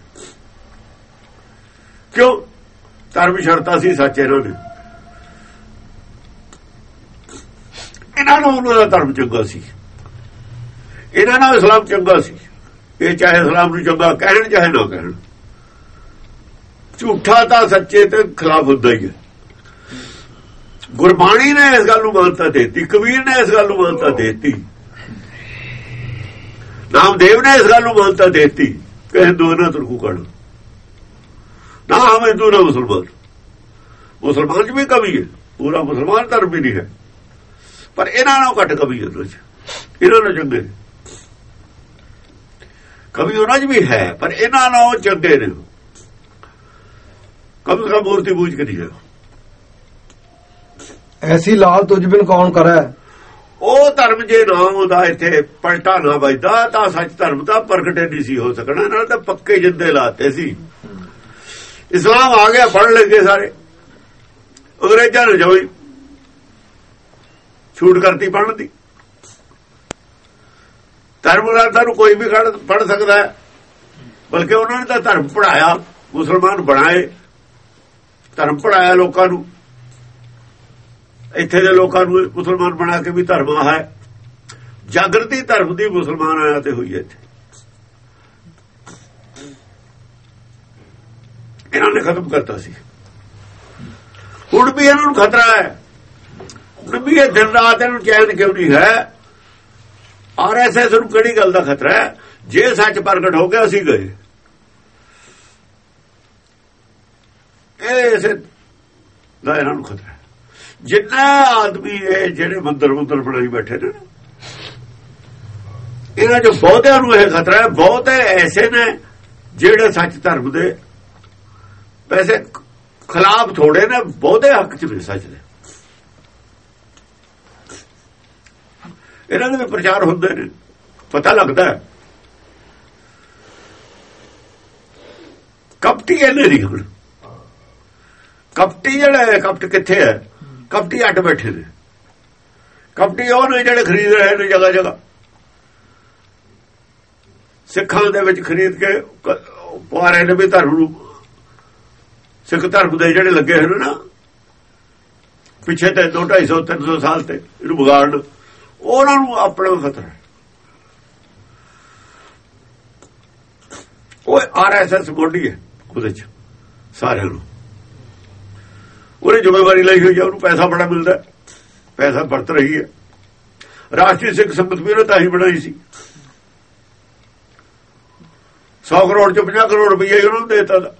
ਕਿਉਂ? ਧਰਮ ਸ਼ਰਤਾਂ ਸੀ ਸੱਚ ਇਹਨਾਂ ਨੇ। ਇਹਨਾਂ ਨੂੰ ਉਹਨਾਂ ਦਾ ਧਰਮ ਚੰਗਾ ਸੀ, ਇਹਨਾਂ ਨਾਲ ਇਸਲਾਮ ਚੰਗਾ ਸੀ। ਇਹ ਚਾਹੇ ਇਸਲਾਮ ਨੂੰ ਚੰਗਾ ਕਹਿਣ ਚਾਹੇ ਨਾ ਕਹਿਣ, ਝੂਠਾ ਤਾਂ ਸੱਚੇ ਤੇ ਖਿਲਾਫ ਹੁੰਦਾ ਹੀ ਹੈ। ਗੁਰਬਾਣੀ ਨੇ ਇਸ ਗੱਲ ਨੂੰ ਮਾਨਤਾ ਦੇਤੀ, ਕਬੀਰ ਨੇ ਇਸ ਗੱਲ ਨੂੰ ਮਾਨਤਾ ਦੇਤੀ, ਨਾਮਦੇਵ ਨੇ ਇਸ ਗੱਲ ਨੂੰ ਮਾਨਤਾ ਦੇਤੀ ਕਿ ਹਿੰਦੂ ਨਾ ਤੁਰਕੂ ਕਰਨ, ਨਾ ਹਮ ਹਿੰਦੂ ਨਾ ਮੁਸਲਮਾਨ। ਮੁਸਲਮਾਨ ਚ ਵੀ ਕਵੀ ਹੈ, ਪੂਰਾ ਮੁਸਲਮਾਨ ਧਰਮ ਵੀ ਨਹੀਂ ਹੈ, ਪਰ ਇਹਨਾਂ ਨਾਲੋਂ ਘੱਟ ਕਵੀ ਉਹਨਾਂ ਚ, ਇਹਨਾਂ ਨੂੰ ਚੰਗੇ ਕਵੀ ਉਹਨਾਂ ਚ ਵੀ ਹੈ, ਪਰ ਇਹਨਾਂ ਨਾਲੋਂ ਚੰਗੇ ਨੇ। ਕਵੀ ਦਾ ਮੂਰਤੀ ਬੂਝ ਕੇ ਨਹੀਂ ਹੈ। ਐਸੀ ਲਾਲ ਤੁਝ ਬਿਨ ਕੌਣ ਕਰੈ। ਉਹ ਧਰਮ ਜੇ ਨਾ ਹੁੰਦਾ, ਇੱਥੇ ਪਲਟਾ ਨਾ ਵੱਜਦਾ, ਤਾਂ ਸੱਚ ਧਰਮ ਦਾ ਪ੍ਰਗਟੇ ਨਹੀਂ ਸੀ ਹੋ ਸਕਣਾ। ਇਹਨਾਂ ਤਾਂ ਪੱਕੇ ਜਿੰਦੇ ਲਾਤੇ ਸੀ। ਇਸਲਾਮ ਆ ਗਿਆ, ਪੜ੍ਹਨ ਲੱਗੇ ਸਾਰੇ, ਅੰਗਰੇਜ਼ਾਂ ਨੇ ਜੋਈ ਛੂਟ ਕਰਤੀ ਪੜ੍ਹਨ ਦੀ। ਧਰਮ ਗ੍ਰੰਥਾਂ ਨੂੰ ਕੋਈ ਵੀ ਪੜ੍ਹ ਸਕਦਾ ਹੈ, ਬਲਕਿ ਉਹਨਾਂ ਨੇ ਤਾਂ ਧਰਮ ਪੜ੍ਹਾਇਆ, ਮੁਸਲਮਾਨ ਬਣਾਏ, ਧਰਮ ਪੜ੍ਹਾਇਆ ਲੋਕਾਂ ਨੂੰ। ਇੱਥੇ ਦੇ ਲੋਕਾਂ ਨੂੰ ਮੁਸਲਮਾਨ ਬਣਾ ਕੇ ਵੀ ਧਰਮ ਹੈ। ਜਾਗਰਤੀ ਧਰਮ ਦੀ ਮੁਸਲਮਾਨ ਆਇਆ ਤੇ ਹੋਈ ਹੈ ਇੱਥੇ। ਇਹਨਾਂ ਨੇ ਖਤਮ ਕਰਤਾ ਸੀ। ਹੁਣ ਵੀ ਇਹਨਾਂ ਨੂੰ ਖਤਰਾ ਹੈ। ਨਬੀ ਇਹ ਦਿਨ ਰਾਤ ਇਹਨੂੰ ਚੈਨ ਕਿਉਂ ਨਹੀਂ ਹੈ? ਆਰ ਐਸ ਐਸ ਨੂੰ ਕਿਹੜੀ ਗੱਲ ਦਾ ਖਤਰਾ ਹੈ? ਜੇ ਸੱਚ ਪ੍ਰਗਟ ਹੋ ਗਿਆ ਅਸੀਂ ਗਏ। ਇਹ ਇਸੇ ਦਾ ਇਹਨਾਂ ਨੂੰ ਖਤਰਾ ਹੈ। ਜਿੰਨਾ ਆਦਮੀ ਇਹ ਜਿਹੜੇ ਮੰਦਰ ਮੰਦਰ ਬਣਾਈ ਬੈਠੇ ਨੇ, ਇਹਨਾਂ ਚੋਂ ਬਹੁਤਿਆਂ ਨੂੰ ਇਹ ਖਤਰਾ ਹੈ। ਬਹੁਤੇ ਐਸੇ ਨੇ ਜਿਹੜੇ ਸੱਚ ਧਰਮ ਦੇ ਵੈਸੇ ਖਿਲਾਫ ਥੋੜੇ ਨੇ, ਬਹੁਤੇ ਹੱਕ ਚ ਨੇ ਸੱਚ ਦੇ। ਇਹਨਾਂ ਦੇ ਵੀ ਪ੍ਰਚਾਰ ਹੁੰਦੇ ਨੇ, ਪਤਾ ਲੱਗਦਾ ਹੈ। ਕਪਟੀ ਇਹਨੇ ਨਹੀਂ ਹੁਣ। ਕਪਟੀ ਜਿਹੜਾ ਕਪਟ ਕਿੱਥੇ ਹੈ? ਕਪਟੀ ਅੱਡ ਬੈਠੇ ਨੇ। ਕਪਟੀ ਉਹ ਨੇ ਜਿਹੜੇ ਖਰੀਦ ਰਹੇ ਨੇ ਜਗ੍ਹਾ ਜਗ੍ਹਾ, ਸਿੱਖਾਂ ਦੇ ਵਿੱਚ ਖਰੀਦ ਕੇ ਪਾ ਰਹੇ ਨੇ ਵੀ ਧਰਮ ਨੂੰ, ਸਿੱਖ ਧਰਮ ਦੇ ਜਿਹੜੇ ਲੱਗੇ ਹੋਏ ਨੇ ਨਾ ਪਿੱਛੇ ਤੇ ਦੋ ਢਾਈ ਸੌ ਤਿੰਨ ਸੌ ਸਾਲ ਤੇ ਇਹਨੂੰ ਵਿਗਾੜਨ, ਉਹਨਾਂ ਨੂੰ ਆਪਣਾ ਖਤਰਾ ਹੈ। ਉਹ ਆਰ ਐਸ ਐਸ ਬੋਡੀ ਹੈ, ਉਹਦੇ ਚ ਸਾਰਿਆਂ ਨੂੰ ਉਹਨੇ ਜ਼ਿੰਮੇਵਾਰੀ ਲਈ ਹੋਈ ਹੈ। ਉਹਨੂੰ ਪੈਸਾ ਬੜਾ ਮਿਲਦਾ, ਪੈਸਾ ਵਰਤ ਰਹੀ ਹੈ। ਰਾਸ਼ਟਰੀ ਸਿੱਖ ਸੰਗਤ ਵੀ ਉਹਨੇ ਤਾਂ ਹੀ ਬਣਾਈ ਸੀ। ਸੌ ਕਰੋੜ ਚ ਪੰਜਾਹ ਕਰੋੜ ਰੁਪਈਆ ਉਹਨਾਂ ਨੂੰ ਦੇ ਦਿੱਤਾ।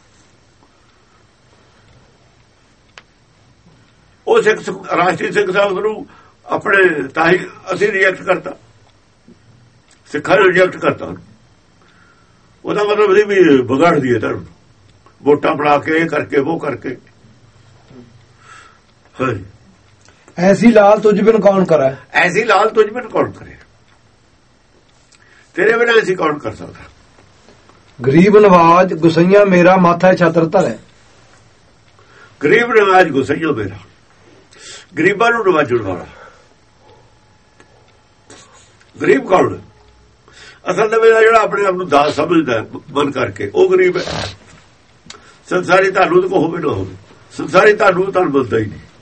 ਉਹ ਸਿੱਖ ਰਾਸ਼ਟਰੀ ਸਿੱਖ ਸੰਗਤ ਨੂੰ ਆਪਣੇ ਤਾਂ ਹੀ ਅਸੀਂ ਰਿਜੈਕਟ ਕਰਤਾ, ਸਿੱਖਾਂ ਨੇ ਰਿਜੈਕਟ ਕਰਤਾ। ਉਹਦਾ ਮਤਲਬ ਇਹ ਵੀ ਵਿਗਾੜ ਦੀਏ ਧਰਮ, ਵੋਟਾਂ ਬਣਾ ਕੇ ਇਹ ਕਰਕੇ ਉਹ ਕਰਕੇ। ਐਸੀ ਲਾਲ ਤੁਝ ਬਿਨ ਕੌਣ ਕਰੇ। ਐਸੀ ਲਾਲ ਤੁਝ ਬਿਨ ਕੌਣ ਕਰੇ, ਤੇਰੇ ਬਿਨਾਂ ਅਸੀਂ ਕੌਣ ਕਰ ਸਕਦਾ। ਗਰੀਬ ਨਵਾਜ ਗੁਸਈਆ ਮੇਰਾ ਮਾਥਾ ਛਤਰ ਧਰੇ। ਗਰੀਬ ਨਵਾਜ ਗੁਸਈਆ ਮੇਰਾ, ਗਰੀਬਾਂ ਨੂੰ ਨਵਾਜਣ ਵਾਲਾ। ਗਰੀਬ ਕੌਣ? ਅਸਲ ਦੇ ਵਿੱਚ ਜਿਹੜਾ ਆਪਣੇ ਆਪ ਨੂੰ ਦਾਸ ਸਮਝਦਾ ਮਨ ਕਰਕੇ, ਉਹ ਗਰੀਬ ਹੈ। ਸੰਸਾਰੀ ਤੁਹਾਨੂੰ ਤਾਂ ਹੋਵੇ ਨਾ ਹੋਵੇ, ਸੰਸਾਰੀ ਤੁਹਾਨੂੰ ਤਾਂ ਬੰਦਾ ਹੀ ਨਹੀਂ।